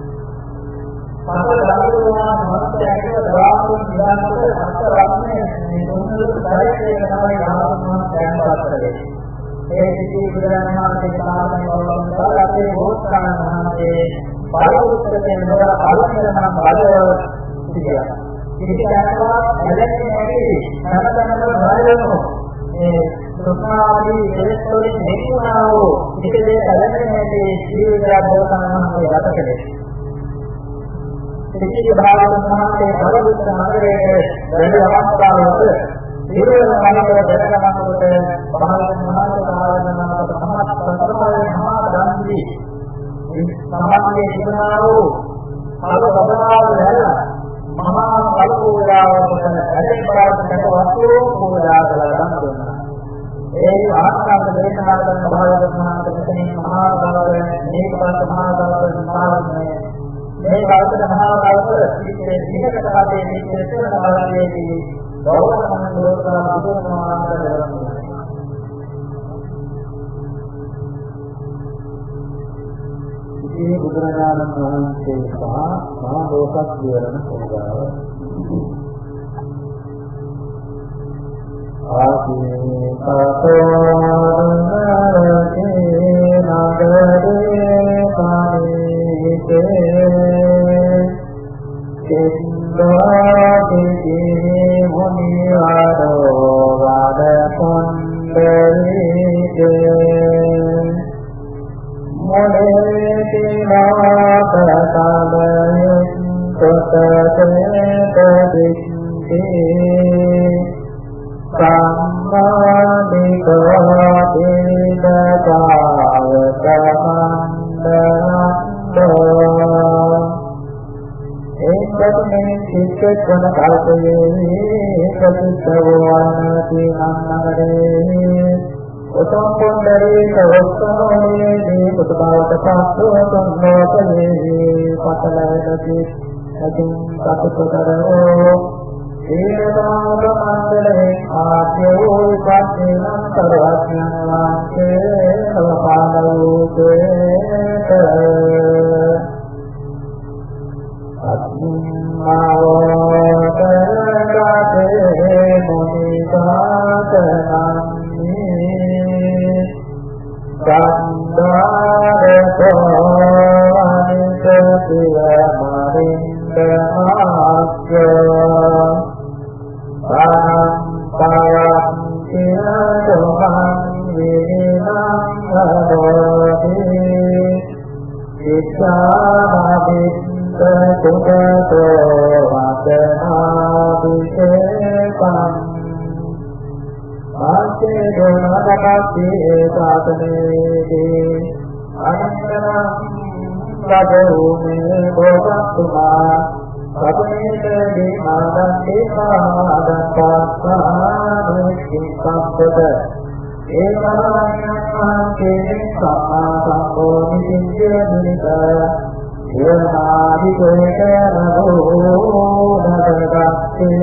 සම්පූර්ණ ධර්මෝවා මහත්යගේ ධාතුන් විදානකොට අත්තරන්නේ මේ දුන්නු පරිච්ඡේදයේ තමයි භාවතුන් වහන්සේයන් පත්‍රයේ. ඒ සිටි බුදුරජාණන් වහන්සේ සාමාන්‍ය වලට අපේ බෝසතාණන් වහන්සේ පරිඋත්තරයෙන් නෝර අලුතෙන් බලව සිටියා. ඉතිරියනවා එළෙන්නේ නැති හැමතැනම බලනවා. ඒ සුඛාදී දෙස්තෝරි නෙකුණා වූ ඉතිරේ ඇලෙන්නේ නැති ජීවිතය බෝසතාණන් ගත කළේ. ඉතිරි භාගතුන් වහන්සේ පරිඋත්තර නගරයේ වැඩි අවස්ථාවක ඉරියව් මනසේ දැනගන්නකොට භාගතුන් වහන්සේ ආරාධනාවට සමත් සතරමයි මහා දන්ති සමාජයේ තිබුණා වූ අලබදාව නැල මහා කල්පෝදාවකට ඇලෙන් බාරකට වස්තු පූජා කළා දන් දුන්නා. ඒ ආස්කාර දේශනා කරන භාගතුන් වහන්සේ මෙතනින් මහා ගෞරවයෙන් මේක පස්ස මහා ගෞරවයෙන් සාරන්නේ මේ කාලේ මහා ගෞරව පිටේ දිනකට පස්සේ මේ දෙකම කාලයේදී ගෞරවයන් ලෝකලා බුදුරජාණන් වහන්සේ මේ බුදුරජාණන් වහන්සේ සහ මහා ලෝකස් විවරණ පොළගාව ආදී කතෝරණේ නගරේ පානිතේ කෙන්දාති මුනිවරෝ වද පොණ්ඩරිතේ මොලේ තිනාත සමයෙන් කොටතේ සම්මානිකෝ දිනකාවතමන්දනෝ ඒකතනේ සිත්කන කල්පයේ ප්‍රතිසවවනති නන්නරේ ඔතම් පොණ්ඩරේ කවස්සනෝනේ දී පුතබාවට පස්සෝ තුන්නෝතේ පතලයටි අදින් කටකොතරෝ ඒකතාවක මණ්ඩලේ ආත්‍යෝ විපස්සේන කරවත්යන් වාසේ සවපාදෝකේත අත්මාවතරගතේ මුනිකාතනන්ති ගන්ධාරතෝ අනිසතිව මරින්දමාක්‍යෝ පරම්පරං කිරදොහං විනං හරෝති විච්ඡාමදිත්ත කුතෝ වදනාදිසේපං මාසේ ගුණකප්පි ඒකාතනේදී අනන්තං සදෝමේ බෝධතුමා සතමේදී මාදත්තේ පාදපස්සානේ කිංකප්පද ඒ මනෝඥාන්සේ සම්මා සම්පෝධි සිද්ධ නිත යනාදි කේත නෝ නදගත්තේ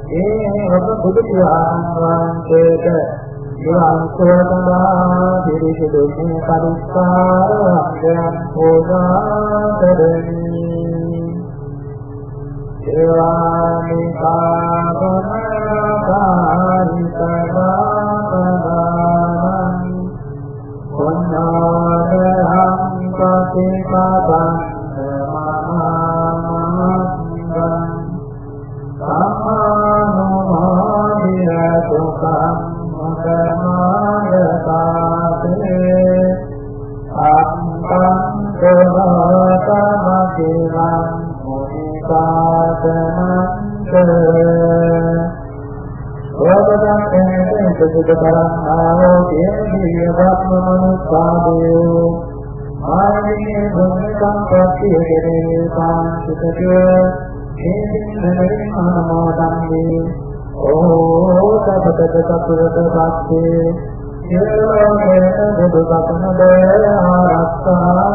ඒ ඔබ බුදු වහන්සේට විවංශවදනා පිරිසිදු මේ පරිස්කාරයන් පෝදා කරමි. ඒවානි කාමනාකාරිකවාපදානං පුඤ්ඤාදහං පතිපදං මහාමංගං සම්මානෝදිරතුකං මකමායතාතේ අත්තං තෝතමකිලං මුනිකාතනං ඕබදං සුදුතරං කේදියවත් මනුස්සාදෝ ආයේ බුද්ධං ප්‍රතිහෙරේ පාංචිතේ හේතින් අනමෝදන්නේ ඕ සබ්බත සතුරත වාක්‍යේ සියලෝකේ බුදු සසුන දේ ආරක්ෂා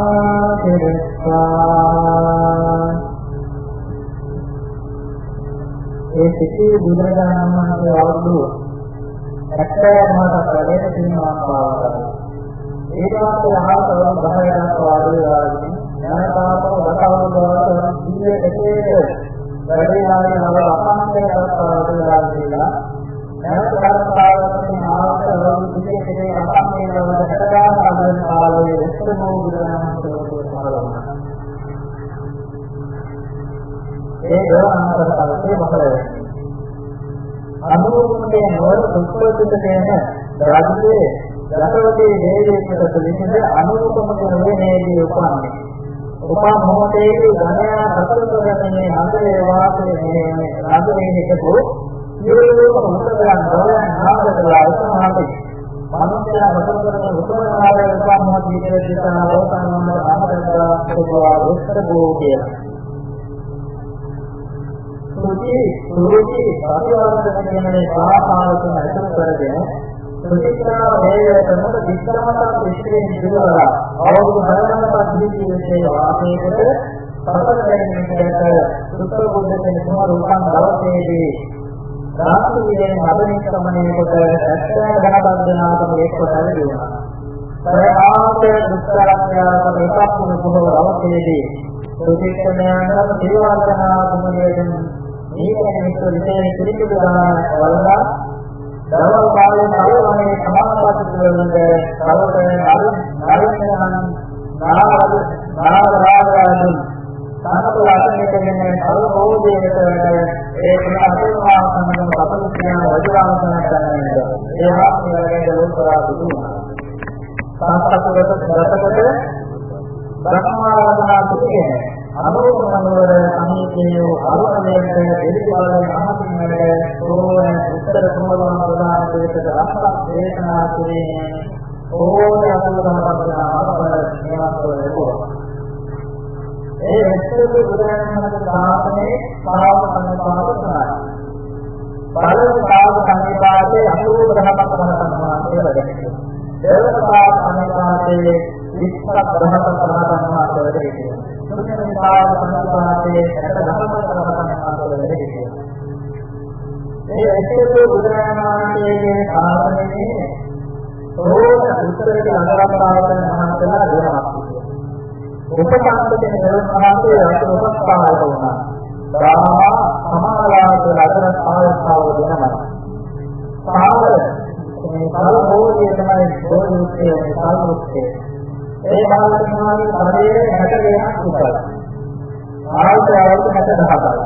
කෙරෙත්වා. ඒ සිටි බුදුරජාණන් වහන්සේ අවුරුදු හැත්තෑවකට වැඩ සිටිනවා පාවලා. ඒ වාස්තව ආසවම බහයන්ට වාදේ ඥානතාවක වතාවුදාට ජීවේ එකේ වැඩිලාගේ නව අපන්තේ කරපාවදලා දීලා ඥානතාවකදී ආවතවල ජීවේ එකේ අපන්තේ නව හතරදාන අඳුන් කාලයේ එක්කම බුදුරජාණන් වහන්සේ ඒ දෝමනතර පස්සේ මොකද අනුමුක්තේ නවර සුප්‍රසිද්ධ තේන රාජ්‍යයේ දසවතී දේවීකට පිළිසිඳ අනුරූපම වේනේදී උපන්නේ. උපා මොහොතේදී ධනයා සතරකරන්නේ නන්දේ වාසයේ නන්දේ හිටපු සියලුම උත්තරයන් ගෝයන් නාමකලා උසමාති. මනුෂ්‍යයා සතරකරන උතුමනාලේ උපා මොහොතේ දිසන ලෝකනන්ද අමරදා සුභවා උත්තර කියලා. සුචි සුචි ප්‍රතිවාදන කියන්නේ සාපාලකන අතුරු කරගෙන ප්‍රතික්‍රියා වේයයට මොකද විස්තරමතා විශ්ලේෂණය කරලා අවුරුදු හතරකට පස්සේ වාසයකට සතර දෙනෙකුට සුත්‍ර බුද්ධ කෙනෙකුම රූපං දවසේදී රාත්‍රියේ නවනික සමනයේ කොට ඇත්තම ධනබන්ධනාතම එක්කොට ලැබුණා. පරමාර්ථ දුක්ඛාරණ්‍යක එකප්පුන කුමව අවසේදී ප්‍රතික්‍රියාවන්ට දේවාර්චනා කුමලයෙන් මේකෙනිට විශේෂ පිළිතුරු දාන වලලා දවල් කාලේ නවවනේ සමාපatti වලදී කවදේ අරුන් නරින්දනන් නාවද නාවරාජන් සානපලාතනේ කියන්නේ අවබෝධයකට ඒ ප්‍රාර්ථනා සම්බන්ධ අපලිකයන් වජිරාමසන කරන්නේ ඒ ආත්මයන්ගේ ලෝකරා දුන්නා සාස්ත්‍රගත දසකට බ්‍රහ්මාවදනා තුනේ අනුරූපමනවර සමීපයේ අරුණලයෙන් එළිපාලන අහසින්වල ඕන උත්තර කුමරුවන් ප්‍රදාන දෙයකට අස්පස් දේශනා කිරීමේ ඕන අසුරමපත්න අපර නිවාසවල ලැබුවා. ඒ ඇත්තට බුදුරජාණන් වහන්සේ පාව සම්පාදනය. පළවෙනි පාව සම්පාදයේ අසුර ධර්මපතන සම්මානයේ වැඩේ. දෙවන පාව සම්පාදයේ විස්තර ධර්මපතන සම්මානයේ වැඩේ. තුන්වෙනි පාව සම්පාදයේ ඇත ධර්මපතන සම්මානයේ වැඩේ. මේ ඇත්තට බුදුරජාණන් වහන්සේගේ කාරණේ ඕන උත්තරේ අනුරාධපුරයෙන් මහත්ලා දෙනවා. උපසම්පදේ නිරෝධාන්තයේ අනුපස්ථානය වුණා. බ්‍රාහ්මා සමාලාවේ ලදන සායස්තාව දෙනවා. සාල මේ සාලෝකයේ තමයි බෝධිසේ සාලෝකයේ. ඒ භාගතුමාගේ ශරීරයේ හැට දෙකක් උසයි. ආයතය අවුරුදු හැට දහසයි.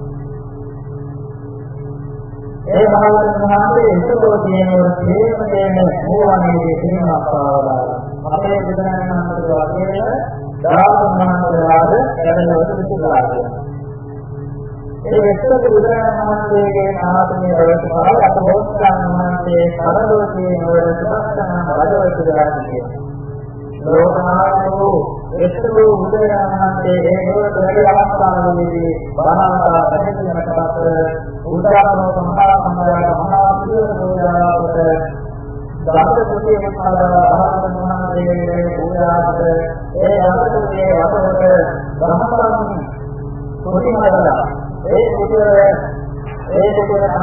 ඒ භාගතුමාගේ ඉස්සරෝ තියෙන තේම තේම මූලවන්නේ තියෙනවා පාවලා. අපේ බුදුරජාණන් වහන්සේ වගේ දාසමහන්සලාද වැඩලවලට විසුලා කියනවා. ඒ එක්කම බුදුරජාණන් වහන්සේගේ ආත්මීය රැකවල අතෝස්ථාන වහන්සේ සරලෝකයේ නවර සුපස්සන රජවතු දරන්නේ කියනවා. ලෝකනායකෝ එක්කම බුදුරජාණන් වහන්සේ ඒ නවර වැඩි අවස්ථාවලදී බණවතා පැහැදිලිමත් පතර උදාරණව මහා සම්මානය මහා පිළිවෙල පූජාවට දහස කුටියේ මහා භාගතුන් වහන්සේගේ පූජාවට ඒ අමතකයේ අපරට බ්‍රහ්මපරමී කුටිමදලා ඒ කුටියේ ඒ කුටියේ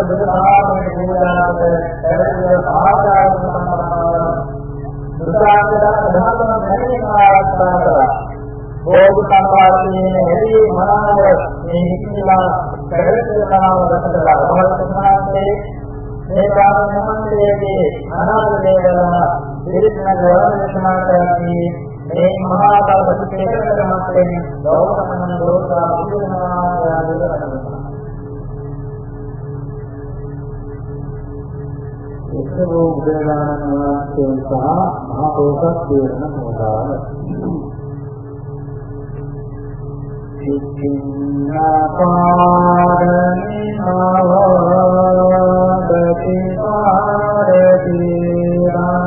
බුදුහාමයේ පූජාකට පෙරදින ආචාර්ය සම්ප්‍රදාය දුසාකරන ධර්ම දැනීම ආරක්ෂා කරලා බෝධි සම්පාදනයේ එදී මනාව මේ හිතිලා පෙරදිනාව දැකලා අවස්ථාවේ මේ කාර්යමන්ත්‍රයේදී අනාගතයේ දරන විරිණ ගෞරවණීය මේ මහා කල්පිතේකරන මාත්‍රෙන් ලෝකමන දෝෂා විදුනා යාදකරනවා. එක්කෝ උදේලාන වාස්තේ සහ මහා පොසත් තේරන මොදාන. සිතින්නා පාරණි නාවදති පාරදීරං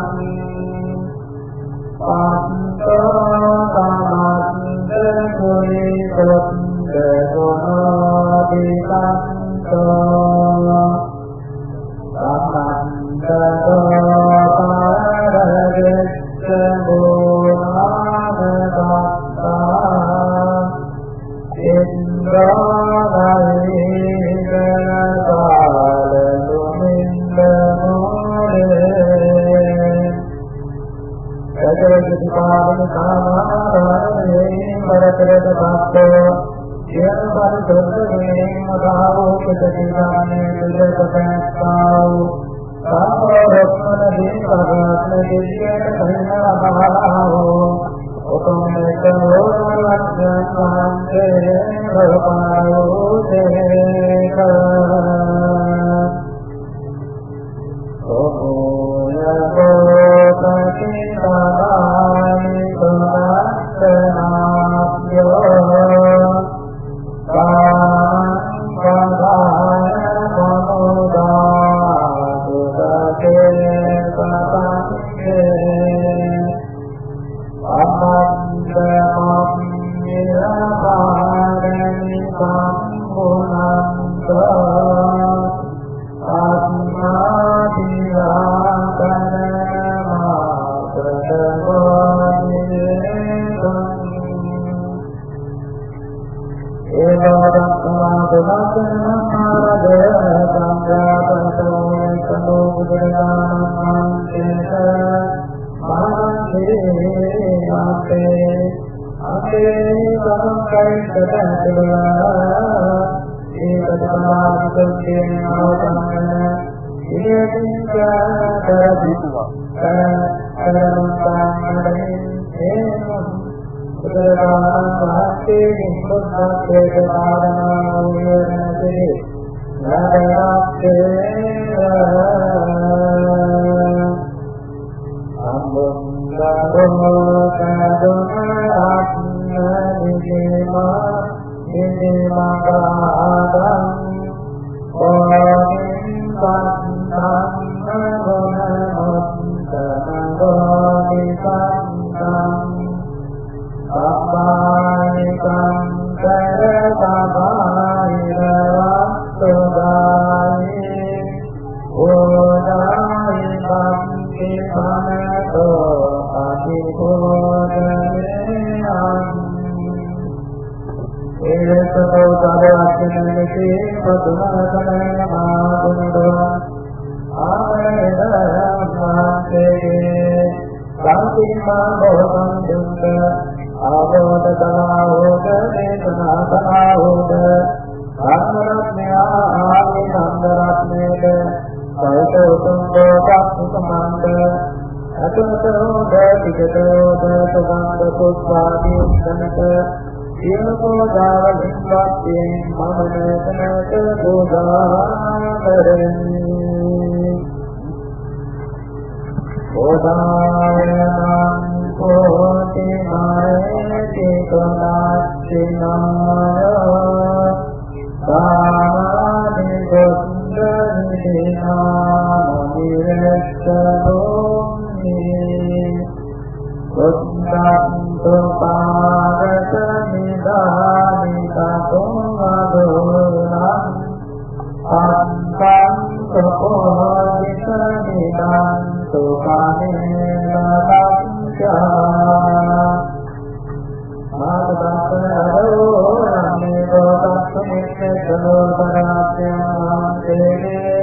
Thank you.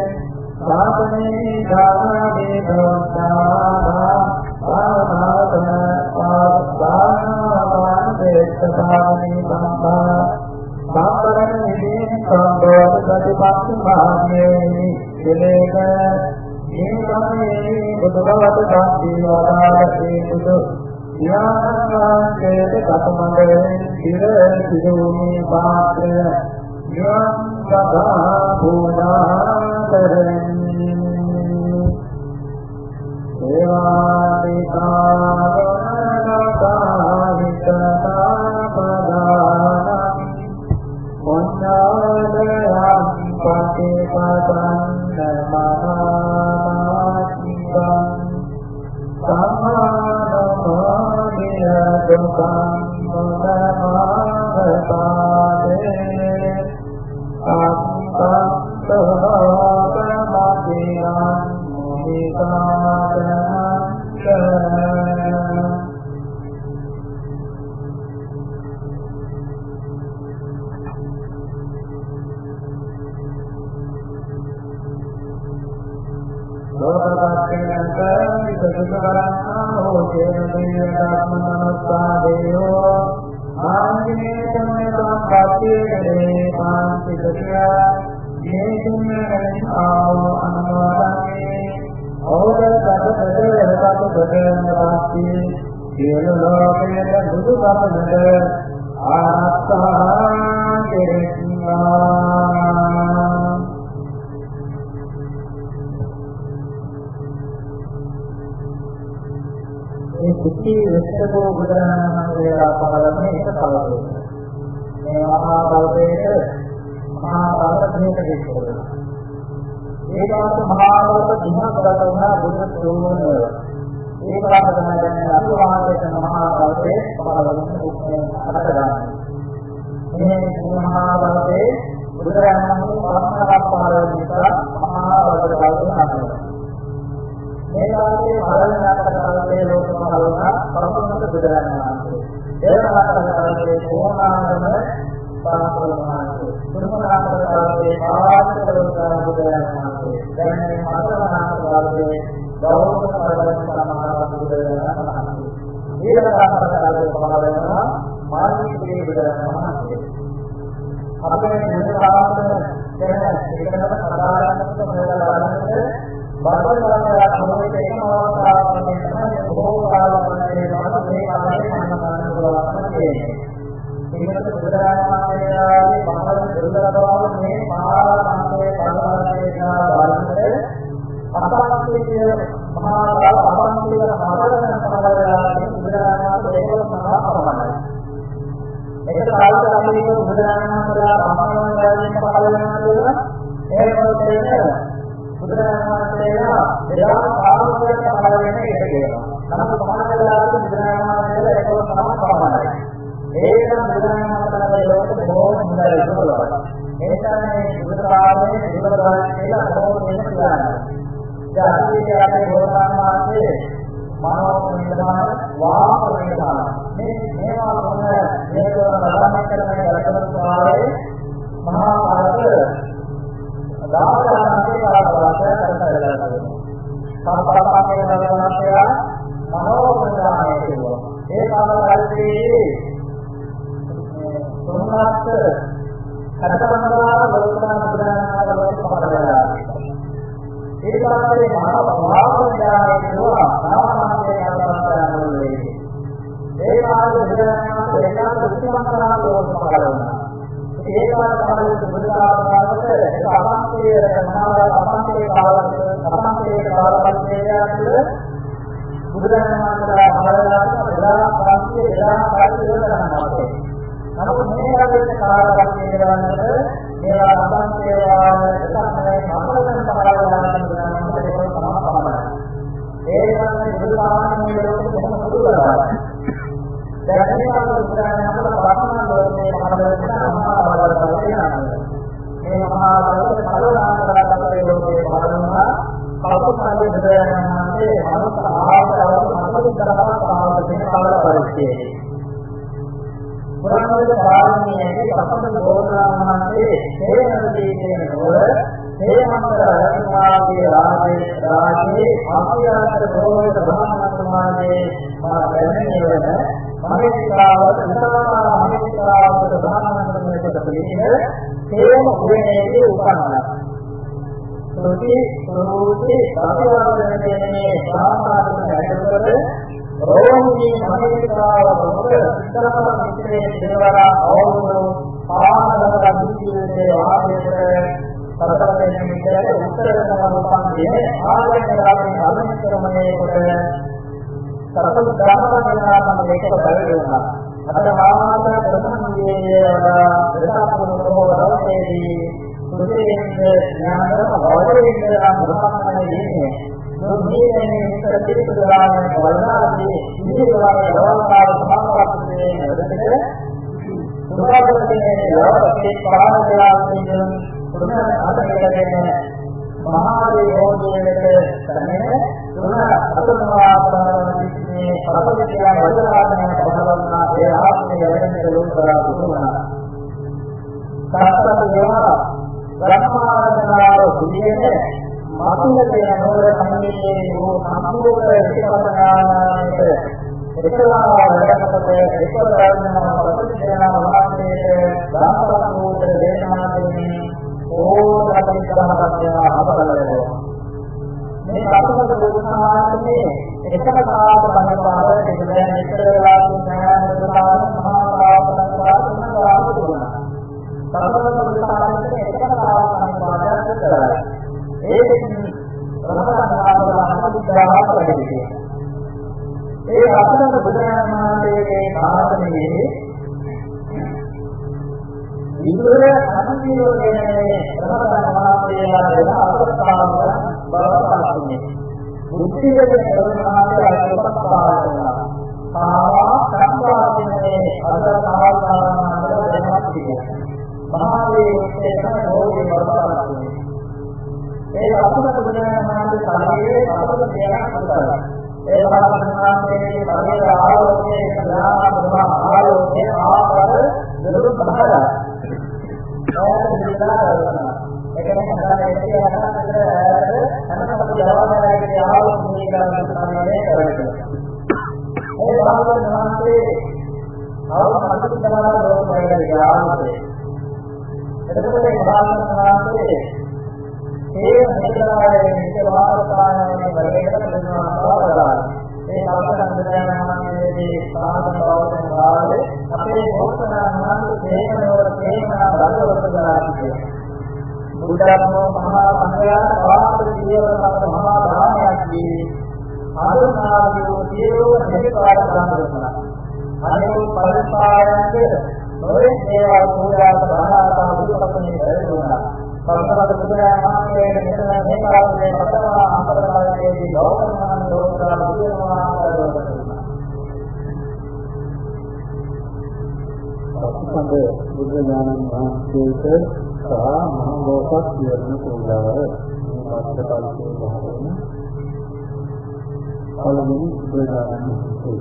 සාමනේ ධාමේ දෝෂාවා ආනාතන ආස්වානාවන් දේශපාලනේ සම්පා සම්පරණ නිදීන සම්බෝධ ප්‍රතිපක්ෂ භාග්‍යේනි දෙලේක නිමකමේ බුදුබවත සම්පීවතාවේ බුදු ඥානවාන්තේ කතමංගලෙන් සිර සිදුමි පාත්‍රය ඥාන සදා පුණාතරෙනි දේවාදිකාවනකාහිතතාපදානං මොඤ්ඤාදයං පටිපදන්න මහානාචිකං සම්මානෝදින දුක්ඛං මුදමාහපාදේ අත්තස්සෝතමතියං මුනිකාදනං ලෝකපත්‍යන්ත විසුද්ධකරණෝ චේනදීයතාත්මනස්සාදේයෝ ආංගිනේතමේ සම්පත්තියේ පාන්තිකතිය මේතුන්නරෙන් ආවෝ අනුමෝදන්නේ ඕදසතතේ රතතතේ පස්ති සියලු ලෝකයේ බුදු සසුනට ආරක්ෂා කෙරෙත්වා. මේ කුටි වෙස්තකෝ බුදුරණන්ගේ පහළන්නේ එක කල්පයක. මේ මහා කල්පයේ මහා කල්පණයට දෙන්නේ. ඒ කාලේ මහා කල්ප දිනක් ගත වුණා බුදු සෝමන. ඒ කාලේ තමයි දැන් අනුවාදයෙන් මහා කල්පයේ පහළන්නේ උත්සවය අට ගන්න. මේ මහා කල්පයේ බුදුරණන්ගේ පරමතරක් පහළ නිසා මහා කල්ප කල්පය හදනවා. මේ කාලේ පළවෙනිකට කල්පයේ ලෝක පහළ වුණා පරමතරක බුදුරණන් වහන්සේ. දේවනාථ කාලේ කොහොමානම පාපලමානෝ තුන්වනාථ කාලේ පාවකලෝක බුදුරණන් වහන්සේ. දැන් මේ හතරවනාථ කාලේ ගෞරව පරිවර්තන සමාන බුදුරණන් වහන්සේ. ඊළඟ කාලේ පහළ වෙනවා මාර්ගයේ බුදුරණන් වහන්සේ. අපේ මේ කාලේ දැන් එකකට සාධාරණව මෙහෙලා බලන්නේ බාහිරවලට මොකද එකම අවස්ථාවකින් තමයි බොහෝ කාලවලදී මේ කාලේ සම්මාන කරනවා කියන්නේ. ඒකට බුදුරජාණන් වහන්සේගේ පහළ දුර්ලභවම මේ මහා සංඝයේ පරිවර්තනය බලන්නේ අපරාධයේ මහා අපරාධයේ ආවරණ සමවලදී බුදුරජාණන් වහන්සේ ඒකම සමාප්තමයි. ඒක කාලේ අපි බුදුරජාණන් වහන්සේලා සම්මාන කරගෙන පහළ වෙනවා කියලා ඒකත් කියන්නේ බුදුරජාණන් වහන්සේලා එදා කාලවලට පහළ වෙන එක කියනවා. නමුත් පහළ වෙලාවට බුදුරජාණන් වහන්සේලා ඒකම සමාප්තමයි. ඒකම බුදුරජාණන් වහන්සේලාගේ ලෝකෙ බොහෝම හොඳයි කියලා. ඒ තමයි බුදු කාලයේ බුදුරජාණන් වහන්සේලා බොහෝ වෙන කියන්නේ. දැන් අපි අපේ ගෝතම වහන්සේ මානව නිර්මාණ වාප නිර්මාණ මේ මේවා මොන මේක රාමයෙන් කරන රටවල් කාලේ මහා භාරත දායකයන්ගේ කාලවලට කරලා තියෙනවා. සම්ප්‍රදායේ දරවනාසයා මනෝපදානය කියනවා. ඒ කාලවලදී සෝමනාත් කටකරනවා ලෝකනා බුදුරජාණන් වහන්සේ පහළ වෙලා. ඒ කාලේ මහා භාවනාවේ කියනවා සාමාන්‍යයෙන් අනුසාරණවලදී. ඒ කාලේ බුදුරජාණන් වහන්සේ එක්කම ප්‍රතිමන්ත්‍රණ ලෝක පහළ වුණා. ඒ කාලේ තමයි බුදුරජාණන් ඒක අපාන්තයේ මහා අපාන්තයේ කාලවල අපාන්තයේ කාලවලදී බුදුරජාණන් වහන්සේලා පහළලා එදා පාන්තියේ එදා කාලේ ඉවරනවා. නමුත් මේ රටේ කාලවලදී ඉඳවන්නට මේවා අපාන්තයේ එකමයි මහලෙන් පහළලා බුදුරජාණන් වහන්සේ සමාප්තමයි. ඒ වගේ බුදුරජාණන් ලෝකෙ කොහොමද පුදුරනවා. දැන් මේ කාලේ බුදුරජාණන් වහන්සේ වර්තමාන ලෝකයේ පහළ වෙන මහා බලවත්කම් තියෙනවා. මේ මහා බලවත්කම් පළවනාතරාගේ ලෝකයේ පහළ වුණා. කවුරුහරි බුදුරජාණන් වහන්සේ මනුස්ස ආකාරවල මනුස්සකම පහළ වෙන කාල පරිච්ඡේදය. පුරාණයේ පාරමීයේ සම්පත ගෝධාන මහන්සේ හේනදී කියන නෝර හේමන්ත රජතුමාගේ රාජේ රාජේ අභියාන්තර ගෝවිත බ්‍රහ්මතුමාගේ මා දැනෙන මහේශාවත විසාමාන මහේශාවත බ්‍රහ්මතුමාගේ පිළිහිද හේම උදේනේදී උපන්නා. සෝති සෝති අභියාන්තර දෙන්නේ සාමාන්‍ය ඇතුළත රෝහිණී මහේශාව වල විසාමාන මිත්‍රයේ දේවරා අවුරුදු පානකට දිවියේ ආදේශ සතරවෙනි මිත්‍රයේ උත්තර සමාපන්නේ ආගමනාවේ අනුක්‍රමණය කොට සතර ධර්මඥානම මේක බලනවා. අද ආමාද ප්‍රධානීය වල දසපුරෝවරේදී සුදේන්ද්‍ර ඥානම අවබෝධයෙන් අනුකම්පාවන්නේ දුර්දීනේ ප්‍රතිපදාන වලනාදී ඉදිරියට යවකාර සමාප්තියේ නඩතේ සුභාගතයේ යවකේ පාරදයාගෙන තුන අතකගෙන මහාවේ යෝගියෙලට තමයි තුන අතනවාපරණයේ පරපතිය වදලාගෙන බලවන්නා ඒ ආත්මයේ වැඩෙන ලෝකරා දුන්නා. සාස්ත්‍ර දේවා බ්‍රහ්මානන්දනාව කුලියේ මාතුලේ නෝර සම්මේලයේ වූ සම්පූර්ණ විපස්සනානට එකලා වැඩකට එකවරම ප්‍රතිචාරන වාසයේ දාසවන්ත දේශනාදී ඕන අපරිසරහත්ය අපලලෝ මේ අපසක බුදුසමාජයේ එකම කාලක බණපාර දෙකෙන් ඉස්සරලා ඥානදපාර මහා රාජකන්වා තුනවාම දුන්නා. සමහර බුදුසමාජයේ එකම කාලක බණපාරයක් කරලා ඒකකින් රහතන් වහන්සේලා හම්බුද්දාහ ඒ අපසක බුදුරජාණන්ගේ ආගමයේ ඉන්ද්‍ර අනුකීලෝනේ රහතන් වහන්සේලා දෙන අපස්ථාන බලපාන්නේ බුද්ධියේ කරනාගේ අනුපස්ථාන සාවා සම්පාදිනේ අදතාවනාමද දෙනවත් කියනවා. මහාවීරයේ තන රෝගී බලපාන්නේ ඒ අපසක බුදුරජාණන්ගේ ශරීරයේ අපසක දෙයක් කරලා ඒ භාවනාවේ පරිල ආලෝකයේ ඥාන ප්‍රභා ආලෝකයේ ආකාර දුරු බහලා ඒක දිනාරනවා. ඒක තමයි හිතේ හදන්න හැමෝම ජවාබදායකේ ආලෝකයේ කරන සම්මානය කරන්නේ. ඒ භාවනාවේ අවබෝධ කරගන්න ඕනේ ආලෝකය. එතකොට මේ භාවනාවේ ඒ මෙතනාවේ නිතර වාර්තායනේ වලේකට දෙනවා බවදාන. ඒ අවසන්දයන්මන්නේ සාධන බවයෙන් වාලේ අපේ භෝතනාමන්ත තේමනවර තේමනා බලවත්කලාතිය. බුද්ධාත්මෝ මහා සංඝයා පාත්‍ර ජීවරකට මහා දානයක් දී ආදරණාවියෝ සියලුම දෙවිපාර ගන්නවා. අනේ පරිපාලනයේ නොවේ දේවල් පූජා කරනවා බුදුපසනේ බැලුණා. සම්පත බුදුරජාණන්ගේ මෙතන මේ කාලේ පතවා අම්බරකාලයේදී ලෝකනාම ලෝකරා බුදුරජාණන් ආරෝපණය. සම්පත බුදුරජාණන් වහන්සේට සහ මහා ලෝකත් කියන පූජාව මේ පස්කල්පයේ බහගෙන පළමුව බුදුරජාණන් වහන්සේ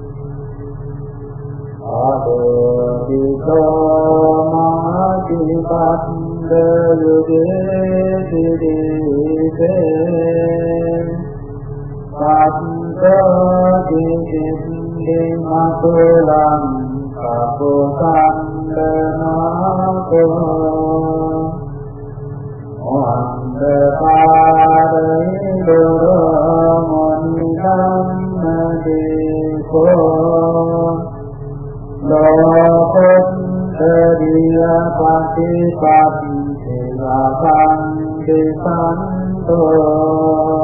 ආදෝතිකෝ මාදිපත් යුගේ දිදේ සාත්කෝදිදේ මතුලං කපෝසන්දනාකෝ අන්දකාරේ දොරමොනිදන්නදේකෝ ලෝකෝත්තරිය පටිපatti සාකන්දේසන්තෝ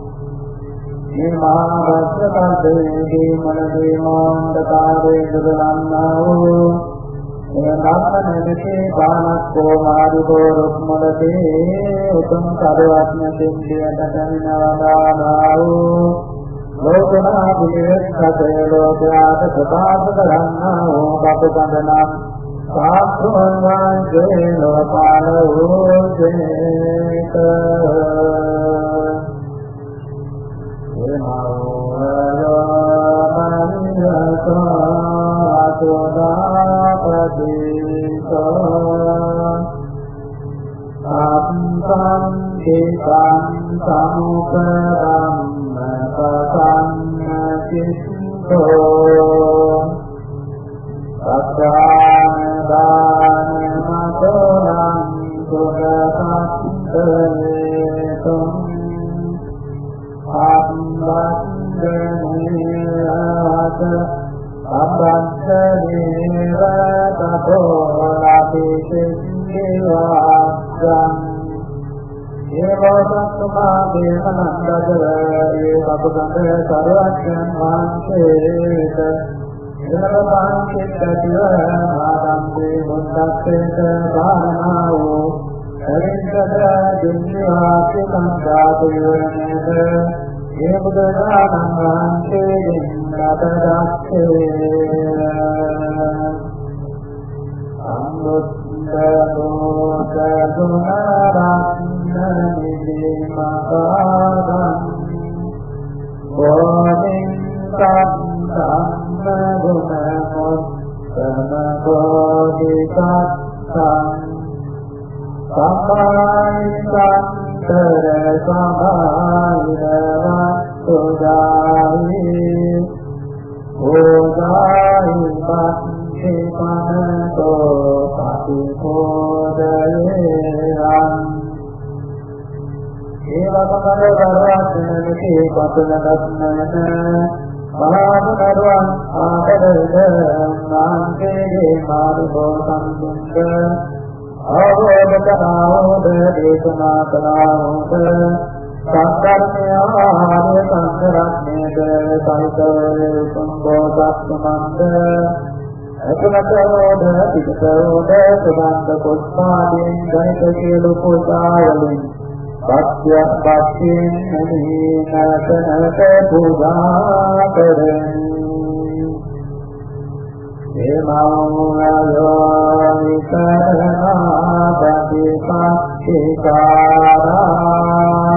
නිමාවස්සකන්දේ මනදේ මොණ්ඩකාරේ දුරලන්නෝ එනම්මනකේ බානක්කෝ මාරුකෝ රුක්මලතේ උතුම් සදවත්න දෙන්දියට දැනෙනවදානාවෝ ලෝකනා පිළිවෙත්කතේ ලෝකයාට ප්‍රකාශ කරන්නා වූ බපබඳනම් සාත්තුන් වහන්සේ ලෝපාල වූසේක එමවෝයමනියසෝ අතෝදාපදීසෝ සංකේතං සමුපරම්ම පසන්න චිත්තෝ සත්‍යාන දාන මතෝනං සුඛසත්තේතුම් ආත්මවන්දනේවත අබ්බන්තනේව තතෝ ලාභේසෙන්දේවාග්ගං ඒවසත්තුමා දේවනන්දදව ඒ අපගඳ සර්වඥන් වහන්සේට එනරපං චිත්තතිව ආරම්භේ බුද්ධත්වයට භාවනාවෝ එරින්දද දින්වාක්‍ය සංඝාතයෝනේද ඒ බුදුදානං වහන්සේගෙන් නතදක්ෂේ අනුත්තමෝ කරුණාරත්න නිදිමකාදං බෝධින් සම්සම්ම ගුණමොත් සමකෝටි සත්තං සම්මානිසන්තර සමාහිරවත් සුදාහි ඕදාහි බක්ඛි පනතෝ පටිපෝදයේයං ඒවකමර දරවත්නකේ පතනදත්නන මහාමකරුවන් ආදරද නාන්තේ මාරුබෝ සම්බුද්ධ අවබෝධනාවෝද දේශනා කලාවෝද සංකර්මය ආහාරය සංකරත්නයද සහිතව සම්බෝධත්මන්ද අතුනතෝද පිටතෝද සුබන්ද පුෂ්පාදයෙන් ගණිත සියලු පූජාවලින් භක්තිය භක්තියෙන් නත නත පූජා කරමි ඒමෝනයෝ විකරණා පටිපත්තිකාරා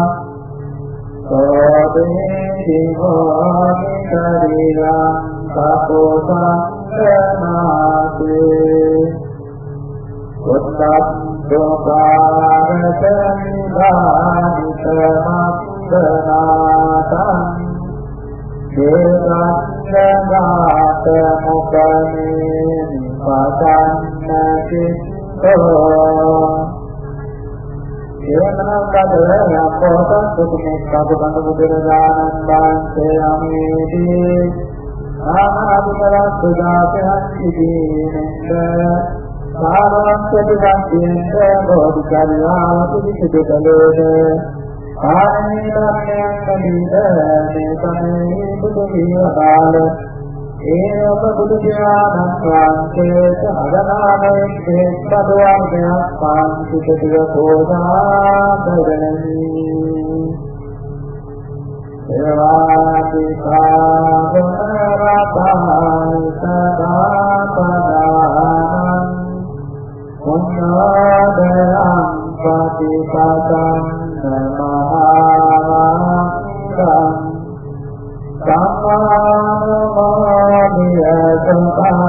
සෝදේ ජීවෝනි කරිලං සපෝසංකනාසේ උත්තප්පකාරත නිදානිත මක්ඛනාතං දේවංගාත මොකනේ පදන්න චිත්තෝ ඒනකදල යපෝත සුකුමේ කබඳ බුදුරජාණන් වහන්සේ අමේදී ආනාදිකර සුජාතයන් සිදීනෙන්ද සාරවත්තිකන්තියෙන්ද බෝධිචර්යාව පිළිසිදුකලේද ආනේතයන් කදීද මේ සමයේ බුදු විහාර ඒ ඔබ බුදු පියාණන් වහන්සේට අදනාමයේ සේත්පදවර්ගයක් පාන්තිකතිව පෝෂා කරණි ඒවාදිකාගුණරතායි සදාපදානං පුඤ්ඤාදයං පටිපදං මහාවංකං සම්මානමාදිය සම්පං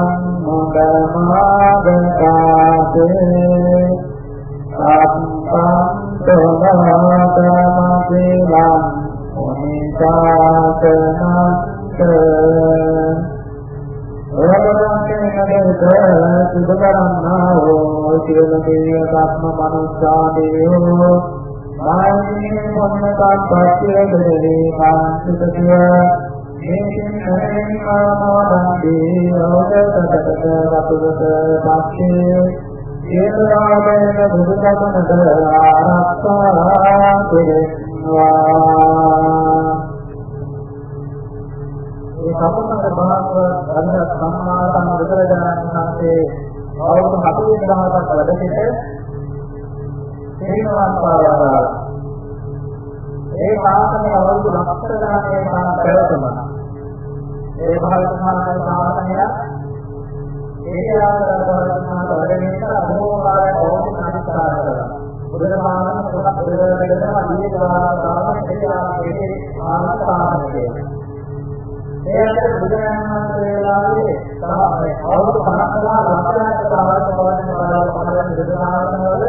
මුදමාදකාසේ සම්පං තොමතමතිලං මුනිසාසනස්ස ඕමනකේනදේත සුදකරන්නාවෝ සියලුදේය ධර්ම මනුස්සාදේයෝ මායිනේ මොන්නකත් පච්චේදේ කාන්තිකතිය මේකෙන් කරෙන් කාමෝදන්දී ඕදසතක රතුරත පක්ෂේ ඒතරාමේන බුදුසසුනට ආරක්ෂා කෙරෙනවා ඒ සම්පූර්ණ භාගව අන්න සම්මා සම්බුදුරජාණන් වහන්සේ අවුරුදු හතළිස් දහසක් වැඩ සිට තේරවාද පාරාදා ඒ ශාසනය අවුරුදු ලක්ෂ ගණනක කාල පැවතුම ඒ භාගතුමාගේ ශාසනය ඒ ආකාරයට වැඩෙන්නට අනුමෝදාය අවුරුදු අනිස්කාර කරනවා බුදුරජාණන් වහන්සේ බුදුරජාණන් වහන්සේ දාන ඒ ආකාරයේ ආස්ථානකේ ඒකට බුදුරජාණන් වහන්සේලාගේ තමයි අවුරුදු පනස් ලක්ෂයක් කාලයක් පවතින බලව පහළ බුදුරජාණන් වහන්සේ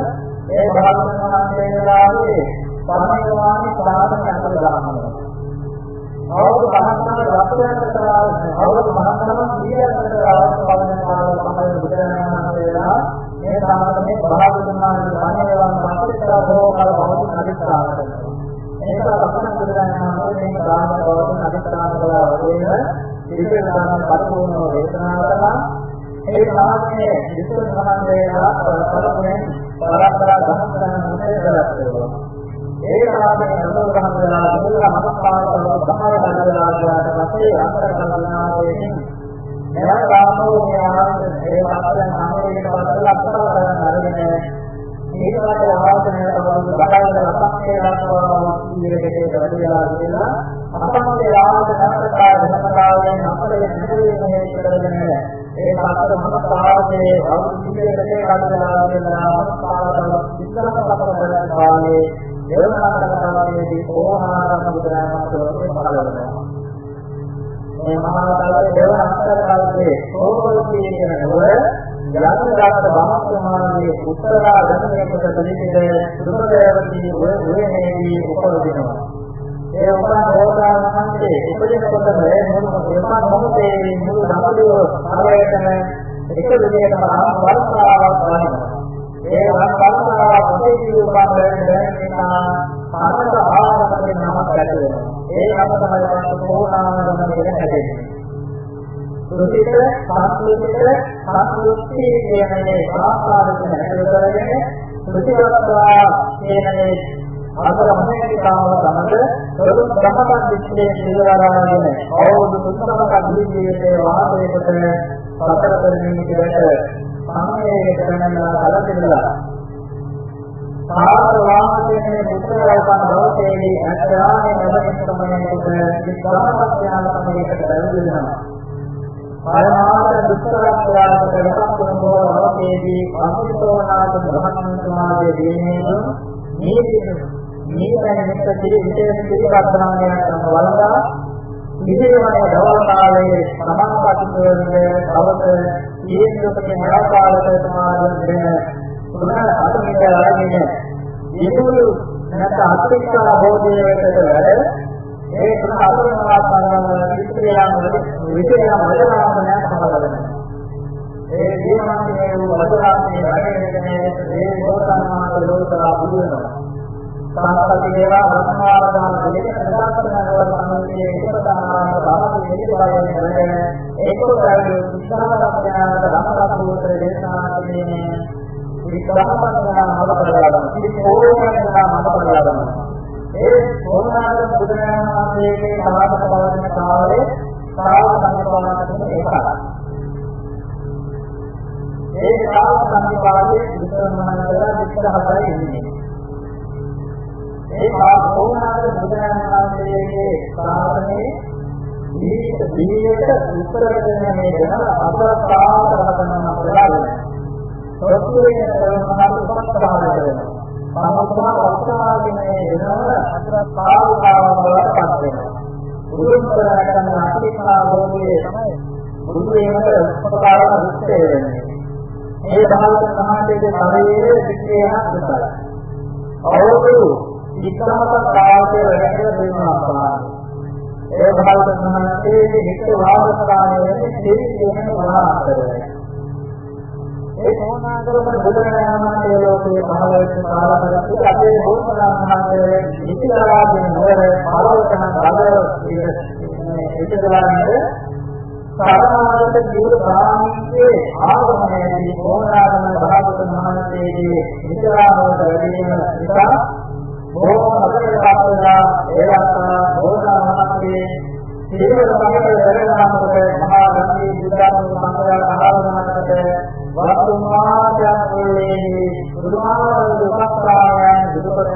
ඒ භාගතුන්වහන්සේලාගේ පරිණිරවාණි සාධන අතර දානවා. අවුරුදු පහකට ලක්ෂයකට අවුරුදු පහකටම කීයකට අවුරුදු පහකට පමණ බුදුරජාණන් වහන්සේලා මේ සාමයේ භාගතුන්වහන්සේ පරිණිරවාණ පස්සේ තෝරන බව අධිෂ්ඨාන කරනවා. ඒක ලක්ෂණ බුදුරජාණන් වහන්සේ මේ ධර්ම බව අධිෂ්ඨාන කළා වගේම ඉතිරිදාන පරිපූර්ණ වේදනා කරලා ඒ සාමයේ විසුද්ධි සම්බන්ධයෙන් පරපරෙන් පරම්පරා ගමන කරනවා. ඒ කාලේ අනුග්‍රහ කරලා දුර්ලභ මතපාරවල බහාය දරලාට පස්සේ අන්තර කල්පනාවෙන් මෙයා රාමෝ ඥාන ඒ මාතෘන් ආමරේකට වඩලා අක්ෂර කරන අරගෙන ඒකවල ආවතනයට වගේ බඩවල අපක්ෂේ ලක්වනවා ඉරියකට වැඩිලා කියලා අපක්ෂේ ආවතනකට ධර්මතාවයෙන් අපලේ නිරේමයේ කරගෙන ඒ මාතෘ මතපාරයේ අවුරුද්දකට කඩලා වෙනවා මතපාරවල විස්තරක කරන කාලේ දේවනාගරකමේදී ඕහාරම බුදුරජාණන් පහළ වෙනවා. මේ මහා කාලයේ දේවනාගරකමේ ඕකෝපී කියන නෝර යන්දාත බහස්මානයේ උත්තරා ධර්මයකට පිළිපෙද සුදුදේවදී උරේනේදී උපදිනවා. ඒ උපදෝදා මහන්සේ උපදිනකොට මේ මොන මොහොතේ මුළු ධර්මයේ ආරයතන එක විදිහටම වර්තාවක් වනවා. ඒ වර්තාව ප්‍රතිජීව උපන්දෙන්නා පාරක ආරම්භයෙන් නමක් ඇති වෙනවා. ඒ නම තමයි පොහොනාරම කියන හැදෙන්නේ. සුසිත සංස්කෘතික සංස්කෘති කියන්නේ ආකාරයෙන් හැදෙන කරගෙන ප්‍රතිවර්තවා කියන්නේ අතරමැදිකාව සමග සරුම් ධර්මයන් විශ්ලේෂණය කරනවාගෙන අවුරුදු තුනක ජීවිතයේ වාසයකට සතර කරමින් ඉඳලා සමයේ කරනවා අලතිරලා සාර වාහනයේ මුත්‍රාවකන බවතේදී අත්‍යාවේ නැවත සමයකට විස්තරපත්‍යාන සමයකට බැඳෙනවා. පරමාර්ථ දුක්ඛාරාමයට එකක් වන බවතේදී අනුසෝනාත බ්‍රහ්මණ සමාධියේ දීනේම මේ මේකෙන් මෙතන විශේෂ පිළිපදනාවක් වලදා විදේවනේ දවල් කාලයේ සමාපත්තියේ අවත ඊයේකේ නාකාලක සමාදන් වෙන අතමිට අරගෙන ඉතුරු නැත්නම් අත්‍යක්ෂා බෝධියකට වැඩ ඒ තුන අතුරුමාකාරව ඉස්ත්‍රියන් විශේෂම වදනාමනය සමගලන ඒ ජීවමානයේ වදනාමයේ වැඩගෙන ඒ ගෝතනාමක ලෝකලා බුදුනවා සාන්තති දේවා රත්නාවදාන දෙක සදාකරනවල සම්මේ එකතානාම සාමයේ නිපායන කරගෙන ඒකෝතරේ විස්තරාත්මක ධම්මපෝතර දේශනාදී විස්තරාත්මක මතපරලාදම ඉතිෝමනා මතපරලාදම ඒ සෝමනාථ බුදුරජාණන් වහන්සේගේ සමාධි පවතින කාලේ සාව සංකල්පනාත්මක ඒකයි. ඒ සාව සංකල්පයේ විස්තරමහානලා විස්තර හතරයි ඉන්නේ. ඒ සෝමනාථ බුදුරජාණන් වහන්සේගේ ශාසනයේ ජීවිත ජීවිත උත්තරගෙන මේ ගැන අපරාධ කරන අපරාධය. සෝතුවේ මහත් උපස්ථාන කරනවා. සාමෝපමා වස්තමාදීනේ වෙනවල අපරාධ පාවුකාවවලට පත් වෙනවා. බුදුන්තරයන් අතිකා භෝගයේ තමයි බුදු වේමට උපකාරක විශ්ේ වෙන්නේ. මේ භාග සමාජයේ ශරීරයේ සිටේන දුකයි. අවුරුදු ඉක්මනට කාලයේ වැඩ දෙනවා. ඒ භාගතුන් වහන්සේගේ හිත වාසස්ථානයේ සිටින වනාන්තරය. ඒ සෝනාගරම බුදුරජාණන් වහන්සේ ලෝකයේ පහළ වෙච්ච කාලවලදී අපේ බෝසතාණන් වහන්සේ ඉතිරාගෙන නොවර පළවතන බලය ඉතිරාගෙන සාරාංශ ජීව ප්‍රාණිකේ ආගමනයේදී සෝනාගරම භාගතුන් වහන්සේගේ ඉතිරාවට වැඩිම නිසා බොහෝ අදකපත්ලා ඒලක්කා බෝධාමහත්මේ සීල සමයේ වැඩනාමකට මහා ගම්භීර බුද්ධාගම සංඝයා ආරාධනාකට වර්තමානයක් වේදී බුදුමාන දුක්ඛායන් දුකර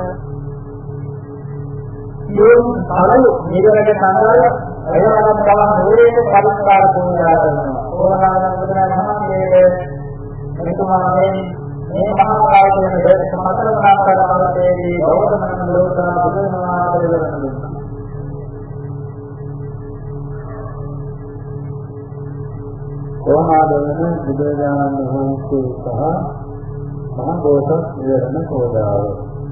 යෝන් බලු නිරවැක සංඝය එයවනම් බලන් හොරේක පරිස්කාර පූජා කරනවා. ඕනනම් බුදුරජාණන් වහන්සේගේ එතුමාගේ මේ මහා කායයෙන් දෙක සමතරනා කරනවාදී බෞද්ධ ලෝකන බුදුනවා දෙලවනවා. කොහොමද බුදුරජාණන් වහන්සේ සහ මහා බෝසත් විවරණ කෝදාව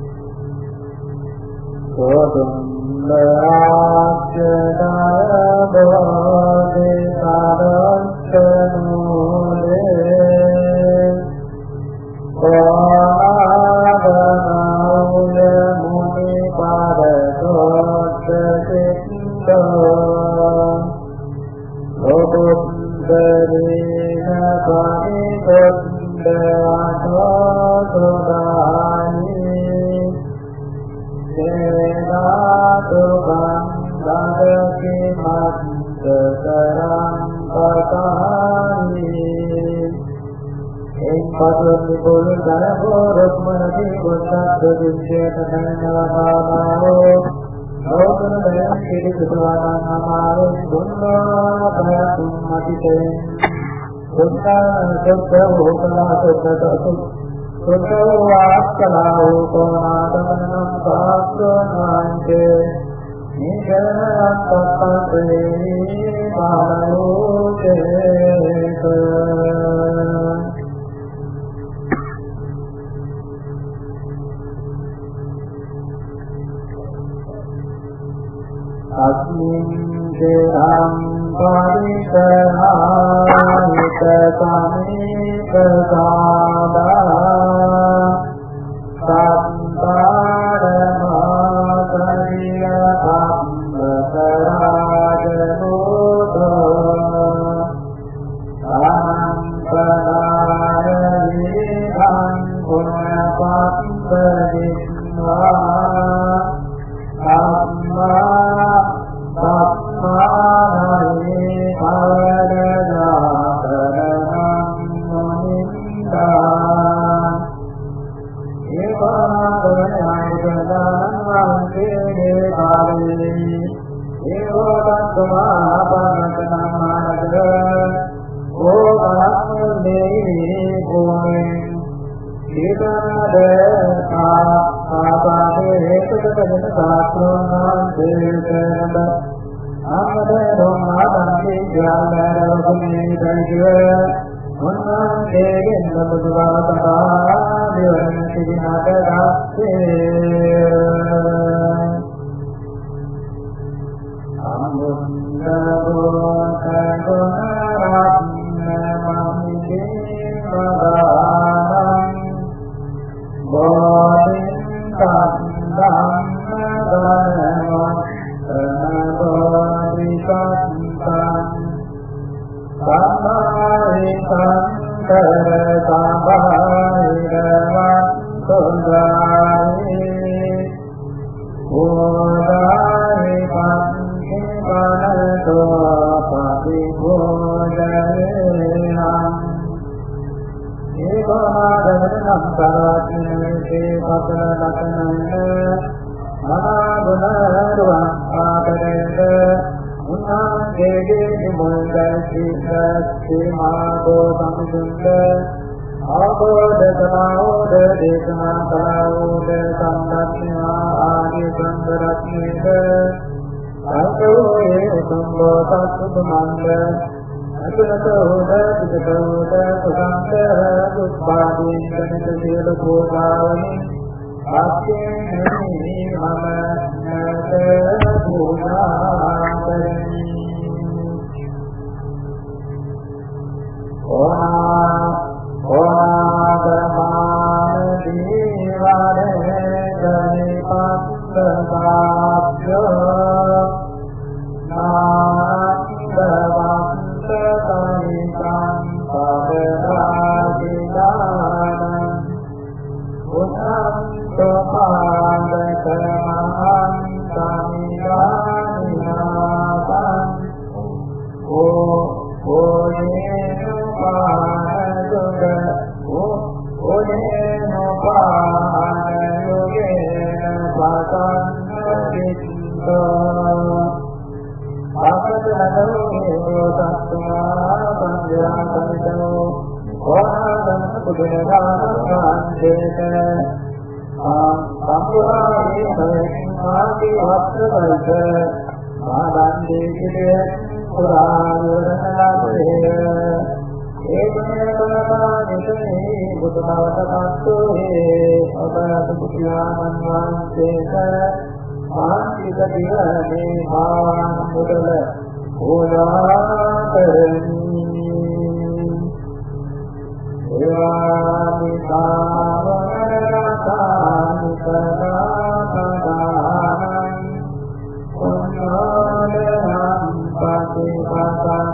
සෝදුම්බාච්චදාය බෝධි සාරච්චනෝලේ ඕනාදනාවුල මුනි පාරතෝච්චිත්තෝ සෝදුම්බරීන පරිකොද්දවාතෝදානි සේනාතුකං දදකි මත්තකරං පතානි එක් පතුවනි පොළු දරහෝ රොක්මනති ගොස්සත් දුච්චේත නනවතානාවෝ ලෝකන දයන් කිරි සුතවානං අමාරුන් දුන්නා පයතුම් මතිතෙන් දුක්ඛං සුත්තෝ කලා සුත්තෝ සුත්තෝ වාක්කලාවෝ කෝනාදමනං පාස්සෝනාංචේ නිජනත්තප්පතේ බාලෝකේත අස්මින් දේහං පරිසහානිත සමීපසාදා සම්පාරමාසරිය අම්බකරාජනෝතෝ අනම්පනාරවිහං පුණ්‍යපත්පදිස්වා අම්මා සම්මානයේ පවරදාතරං මොනින්දා ඒවාදරණායකදානං වන්දේ කාලේ ඒවෝදත්තමාපන්නතනං මානද ඕකලක්ඛේ භූමේ ඊතනද ආපාදේ හේතුකදන සාත්‍රෝනාන්තේකනද ආමදරෝමාදන්ති ඥානරෝගමේ දනිව මොන්නාන්තේගෙන් නබුදවාතකා දෙවන සිරිනාටදාස්සේ අමුන්නබෝ කගොනරත්න මහිදේ මදානං බෝධින් කන්දම් ගනමොත් ප්‍රණබෝධි සත්තං සම්මාහි සංකර සම්බාහිරවත් සොන්දාහි ඕදාහි පන්ති බනතෝ පටිභෝජනේනං ඒකමාදවනං කරාතිනේ පතන දතනන්න මනාගුණරුවන් ආදරේද උන්නාගේගේ මුල්දැසිද්දේ මාගෝ සම්දුන්ද ආබෝධ සමාෝධ දේශනා කලාවෝධ සම්දක්ෂිනා ආදී සංගරත්නේද සල්කෝයේ උතුම්බෝ සත්තුමන්ද අතුලතෝද පිටතෝද සුසංකර දුක්ඛාදීන් කනිත සියල භෝගාවනි ආක්ෂේ මම නත භූනාතරි ඕනා ඕනා ධර්මාන දීවාරේ ගනිපස්සාභ්‍යෝ නාන්දවන්ත කනිකං පදරාජිදානං උත්තං සෝපාදකමහං සමිදානිනාසං ඕ ඕයේනුපානදුද ඕ ඕයේනුපානයුගේන පතන්න විත්තෝ ආකතනදෝ සත්තුමා සංජාතනිතෝ ඕනාදන බුදුරජාණන්වහන්සේට සම්පූර්ණයේ සවිමාදී වස්ත්‍රවලට මාදන්දේ කිලේ පුරා විවරණාසේ ඒ දිනකලපානි පුරුෂනේ බුදුබවට පත්වෝහේ ඔබ බුදුයාමන් වහන්සේට මානසික දිවනේ භාවන මුදල ඕලා කරමි ඒවාමි සාවරණතානි සදාතදානං කුණාලනම් පටිපතං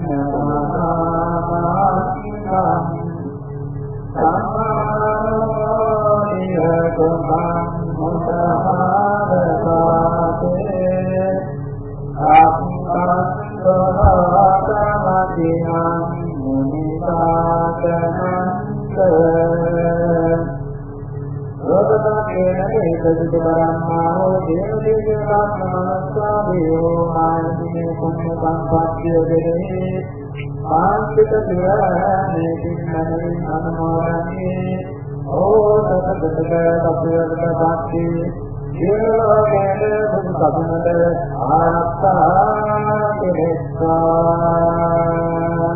ආන්තික දිවනේ කින්නනේ අනුමෝදන්නේ ඕ සතතක අපිරට පාක්ෂි ජීවකේද බුදු සසුනට ආරක්ෂා කෙරෙත්වා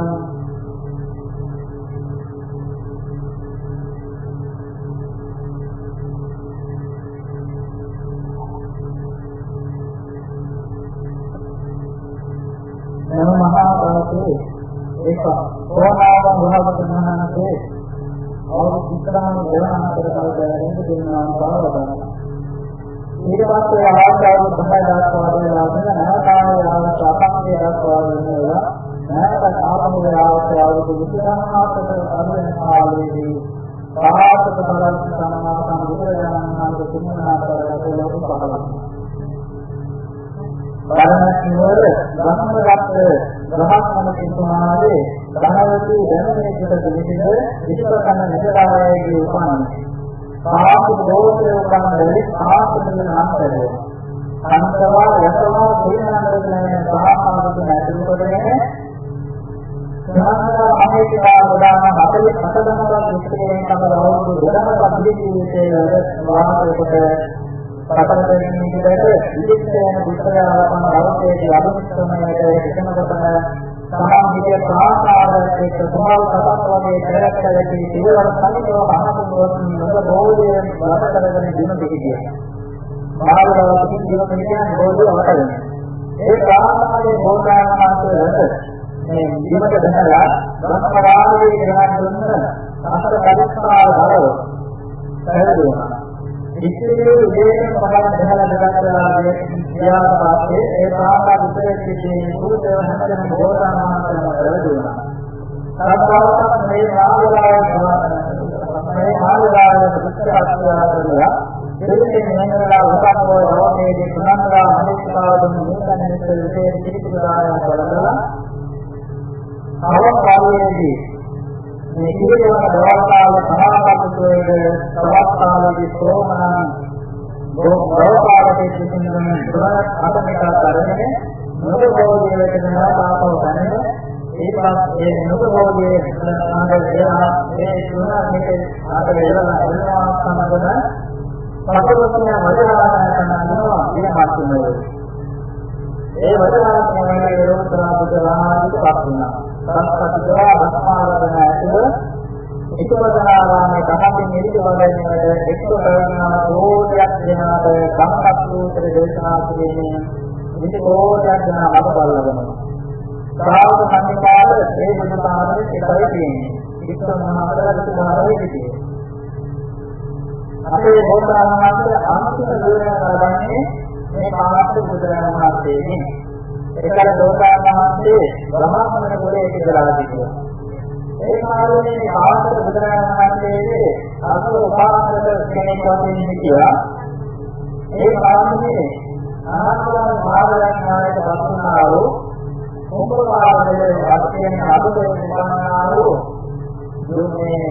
නම මහා ප්‍රාතේ ඒක ඕනාම මහබෝධනහනසේ අවු ඉස්සරහම දෙවනාතර කල්පයෙන් දෙන්නා බවවදන ඊට පස්සේ ආකාරව බහදාස් වාදේ ලාභන නාකාරය ආවස අපන්නේ දස්වාදේ වේලා නැවත ආපමු ආවසාව දුසුදානාතක අනුවෙන කාලයේදී පාසක බලන් සමානකම් විතරයන් නාමක තුන්නාතරකට ලෝක පහළක් බාරණසිවර ධම්මරත්න ග්‍රහකම කිතුමාගේ ධනවති දැනුමේ පිට දෙවිද විශ්වකන්න නිතරායේදී උපන්නේ පාසු දෝෂේ උපන්නේ පාසුන නාමකරේ අන්තවා යතවා තේනන්දනේ සාහාරක නැතුව කොටගෙන සාහාර අමේකා වදාන හතලිස් හතදහක් විශ්වයෙන් තමයි අවුරුදු දෙකකට පිළිසිවිසේ වාහකයකට පතරයෙන් නිදැක විදිතේන විස්තරයන් අවශ්‍යයේ අනුස්තමයට එකනකොටම සමාධිය ප්‍රාසාරයේ සමාල් කතාවක් වගේ පෙරකටදී ඉවර සමිතව අහතුනොත් නොද බෝධියෙන් වඩ කරගෙන දින දෙකකිය. මාර්ගවලින් දින දෙකකින් බෝධිය වඩගෙන. ඒ ප්‍රාසාරයේ බෝධානාන්තවලට මේ දිනක දැනලා බ්‍රහ්මවාදයේ ග්‍රහණ කරන අසර පරිස්කාර බලව පැහැදිලිවම ඉතිරි උදේට පටන් ගහලා දෙගන්නාගේ ක්‍රියාව පාස්සේ ඒ සාහාර උපදෙස්කේ සූත්‍රය හැමදෙම බෝධානාන්තම කරදුනා. සත්‍යවත් මේ ආලෝකය මේ ආලෝකය පුස්තකාත්මක කරලා දෙවියන් මනෝලා උපකරණ රෝගයේ ප්‍රාණලා අනිත්‍යවදුන් මේකන්නේ විශේෂ පිළිතුරුදායක බලලා අවකාශයේදී මේ කිවිදවන දවස්වල සමාපත්තෝයේ සවස්තාවේදී සෝමනං බෝධපාදයේ සිටින දුරක් අතමික කරගෙන නුබෝධියේ වෙනවා පාපව ගන්න ඒකත් ඒ නුබෝධියේ ආගේලා ඒ සුණානික ආගේලා එනවා සමගම පතවස්න වදනායන කරනවා ඉනපත් වෙනවා ඒ වදනායන යෝත්‍රා බුද්ධාහාරික පස්ුණා සංස්කෘතිකව අස්මාරණ ඇතුළ එකවදනාරාමයේ දහමින් නිවිද වදන්නට එක්ක කරනවා ඕඩයක් දෙනාට සංකප්ප සූත්‍ර දේශනා කිරීමේ විදි ඕඩයක් දෙනා අප බලනවා. සාවක සම්පාද ඒ බුදුපාදයේ එකයි තියෙන්නේ. වික්‍රම මහරජතුමාගේ විදිහේ. අපේ බෝධානාන්තයේ අන්තිම දෝෂය කරගන්නේ මේ පාරාත්ත බුදුරජාණන් වහන්සේගෙන්. ඒකල බෝධානාන්තයේ බ්‍රහ්මණ කුලයේ ඉඳලා තිබුණා. ඒ කාලේ මේ පාරාත්ත බුදුරජාණන් වහන්සේගේ අසල උපාසක කෙනෙක් වශයෙන් හිටියා. ඒ කාලේ ආනන්දවන මහරජාණන් වහන්සේ වස්තුනාවෝ උපපාදයේ අත්‍යන්ත අදුදේ උපන්නාවෝ දුන්නේ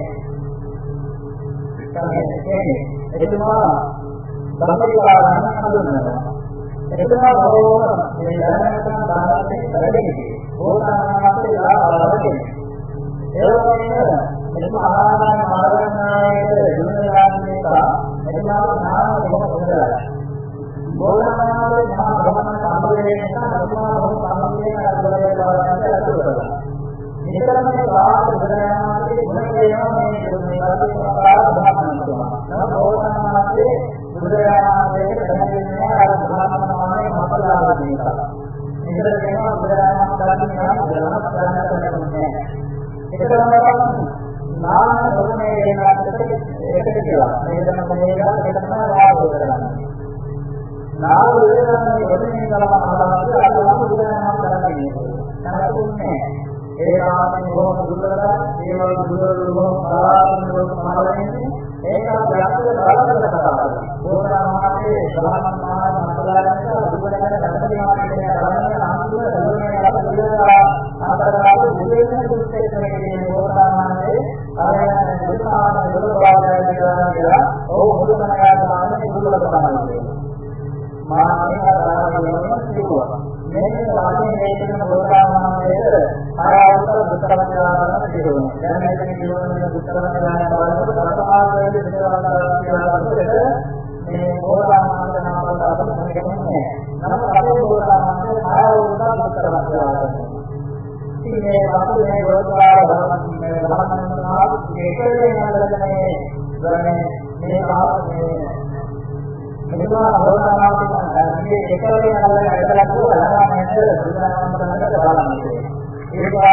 එතුමා බඹරිකාරයන් හඳුන්වනවා. එතුමා බොහෝම මේ දැනගන්න බාරන්නේ වැඩියි. බෝධානාන්තේ ලාභවලදී. ඒ වගේම එතුමා ආරාධන මාර්ගනායක දුන්නාන්තේක එතුමා නාම බොහොම හොඳයි. බෝධානාන්තේ මහා බ්‍රහ්මණ සම්බුදේ නිසා එතුමා බොහොම සම්පූර්ණ කරගන්න බවට අතුරු කළා. නිතරම මේ වාද බුදුරජාණන්ගේ ගුණ දේවා මේ නිසා. මේකට කියනවා බුදුරජාණන් වහන්සේ බුදුරජාණන් වහන්සේ කියන්නේ. ඒකම නාම ධර්මයේ දෙනාට ඒකට කියලා. මේ ධර්ම මේකට ඒක තමයි වාදය කරන්නේ. නාම වේදනාවේ වදිනේ කරලා අහලා අදම බුදුරජාණන් වහන්සේ කරන්නේ. ඒ කාමයේ බොහොම දුර්වලයි. ඒ වගේ දුර්වල බොහොම ආරම්භ සමාවෙන්නේ. ඒක අපේ බලකට කතාවක්. බෝධාමාගේ සමාන මහා මතලාරන්ට දුබලකට දැක්කේ මාතේ කරන්නේ අනුතුල දුබලනේ අපිට ආතරාව දුබලනේ දුස්සේකනේ කියන බෝධාමාගේ අර දුර්මාන දුර්වාදය කියලා ඕ බුදුමහායාගේ මානේ දුබලක තමයි. මානේ ආරාමයෙන් සිදුවා. මේ වාගේ මේකන බෝධාමාගේ ආයතන දුක්ඛවචාරණ දිරුණා. දැන් මේකේ දිරුණා දුක්ඛවචාරණ බලනකොට සමාජයේ දෙවියන්ලා කියලා මේ බෝධාමාන නාමවල අපිට කියන්නේ. නමුත් අපේ බෝධාමාන ආයතන දුක්ඛවචාරණ. ඉතින් අපේ බෝධාමාන මේ ධර්මනාත් ඒකේ නේදනේ ගන්නේ මේ ආත්මේ මෙතුමා බෝධාමාන කියන්නේ ඒකේ නේදලා ඇදලා කරලා නේද බුදුනාමයෙන් බලන්නේ. ඒක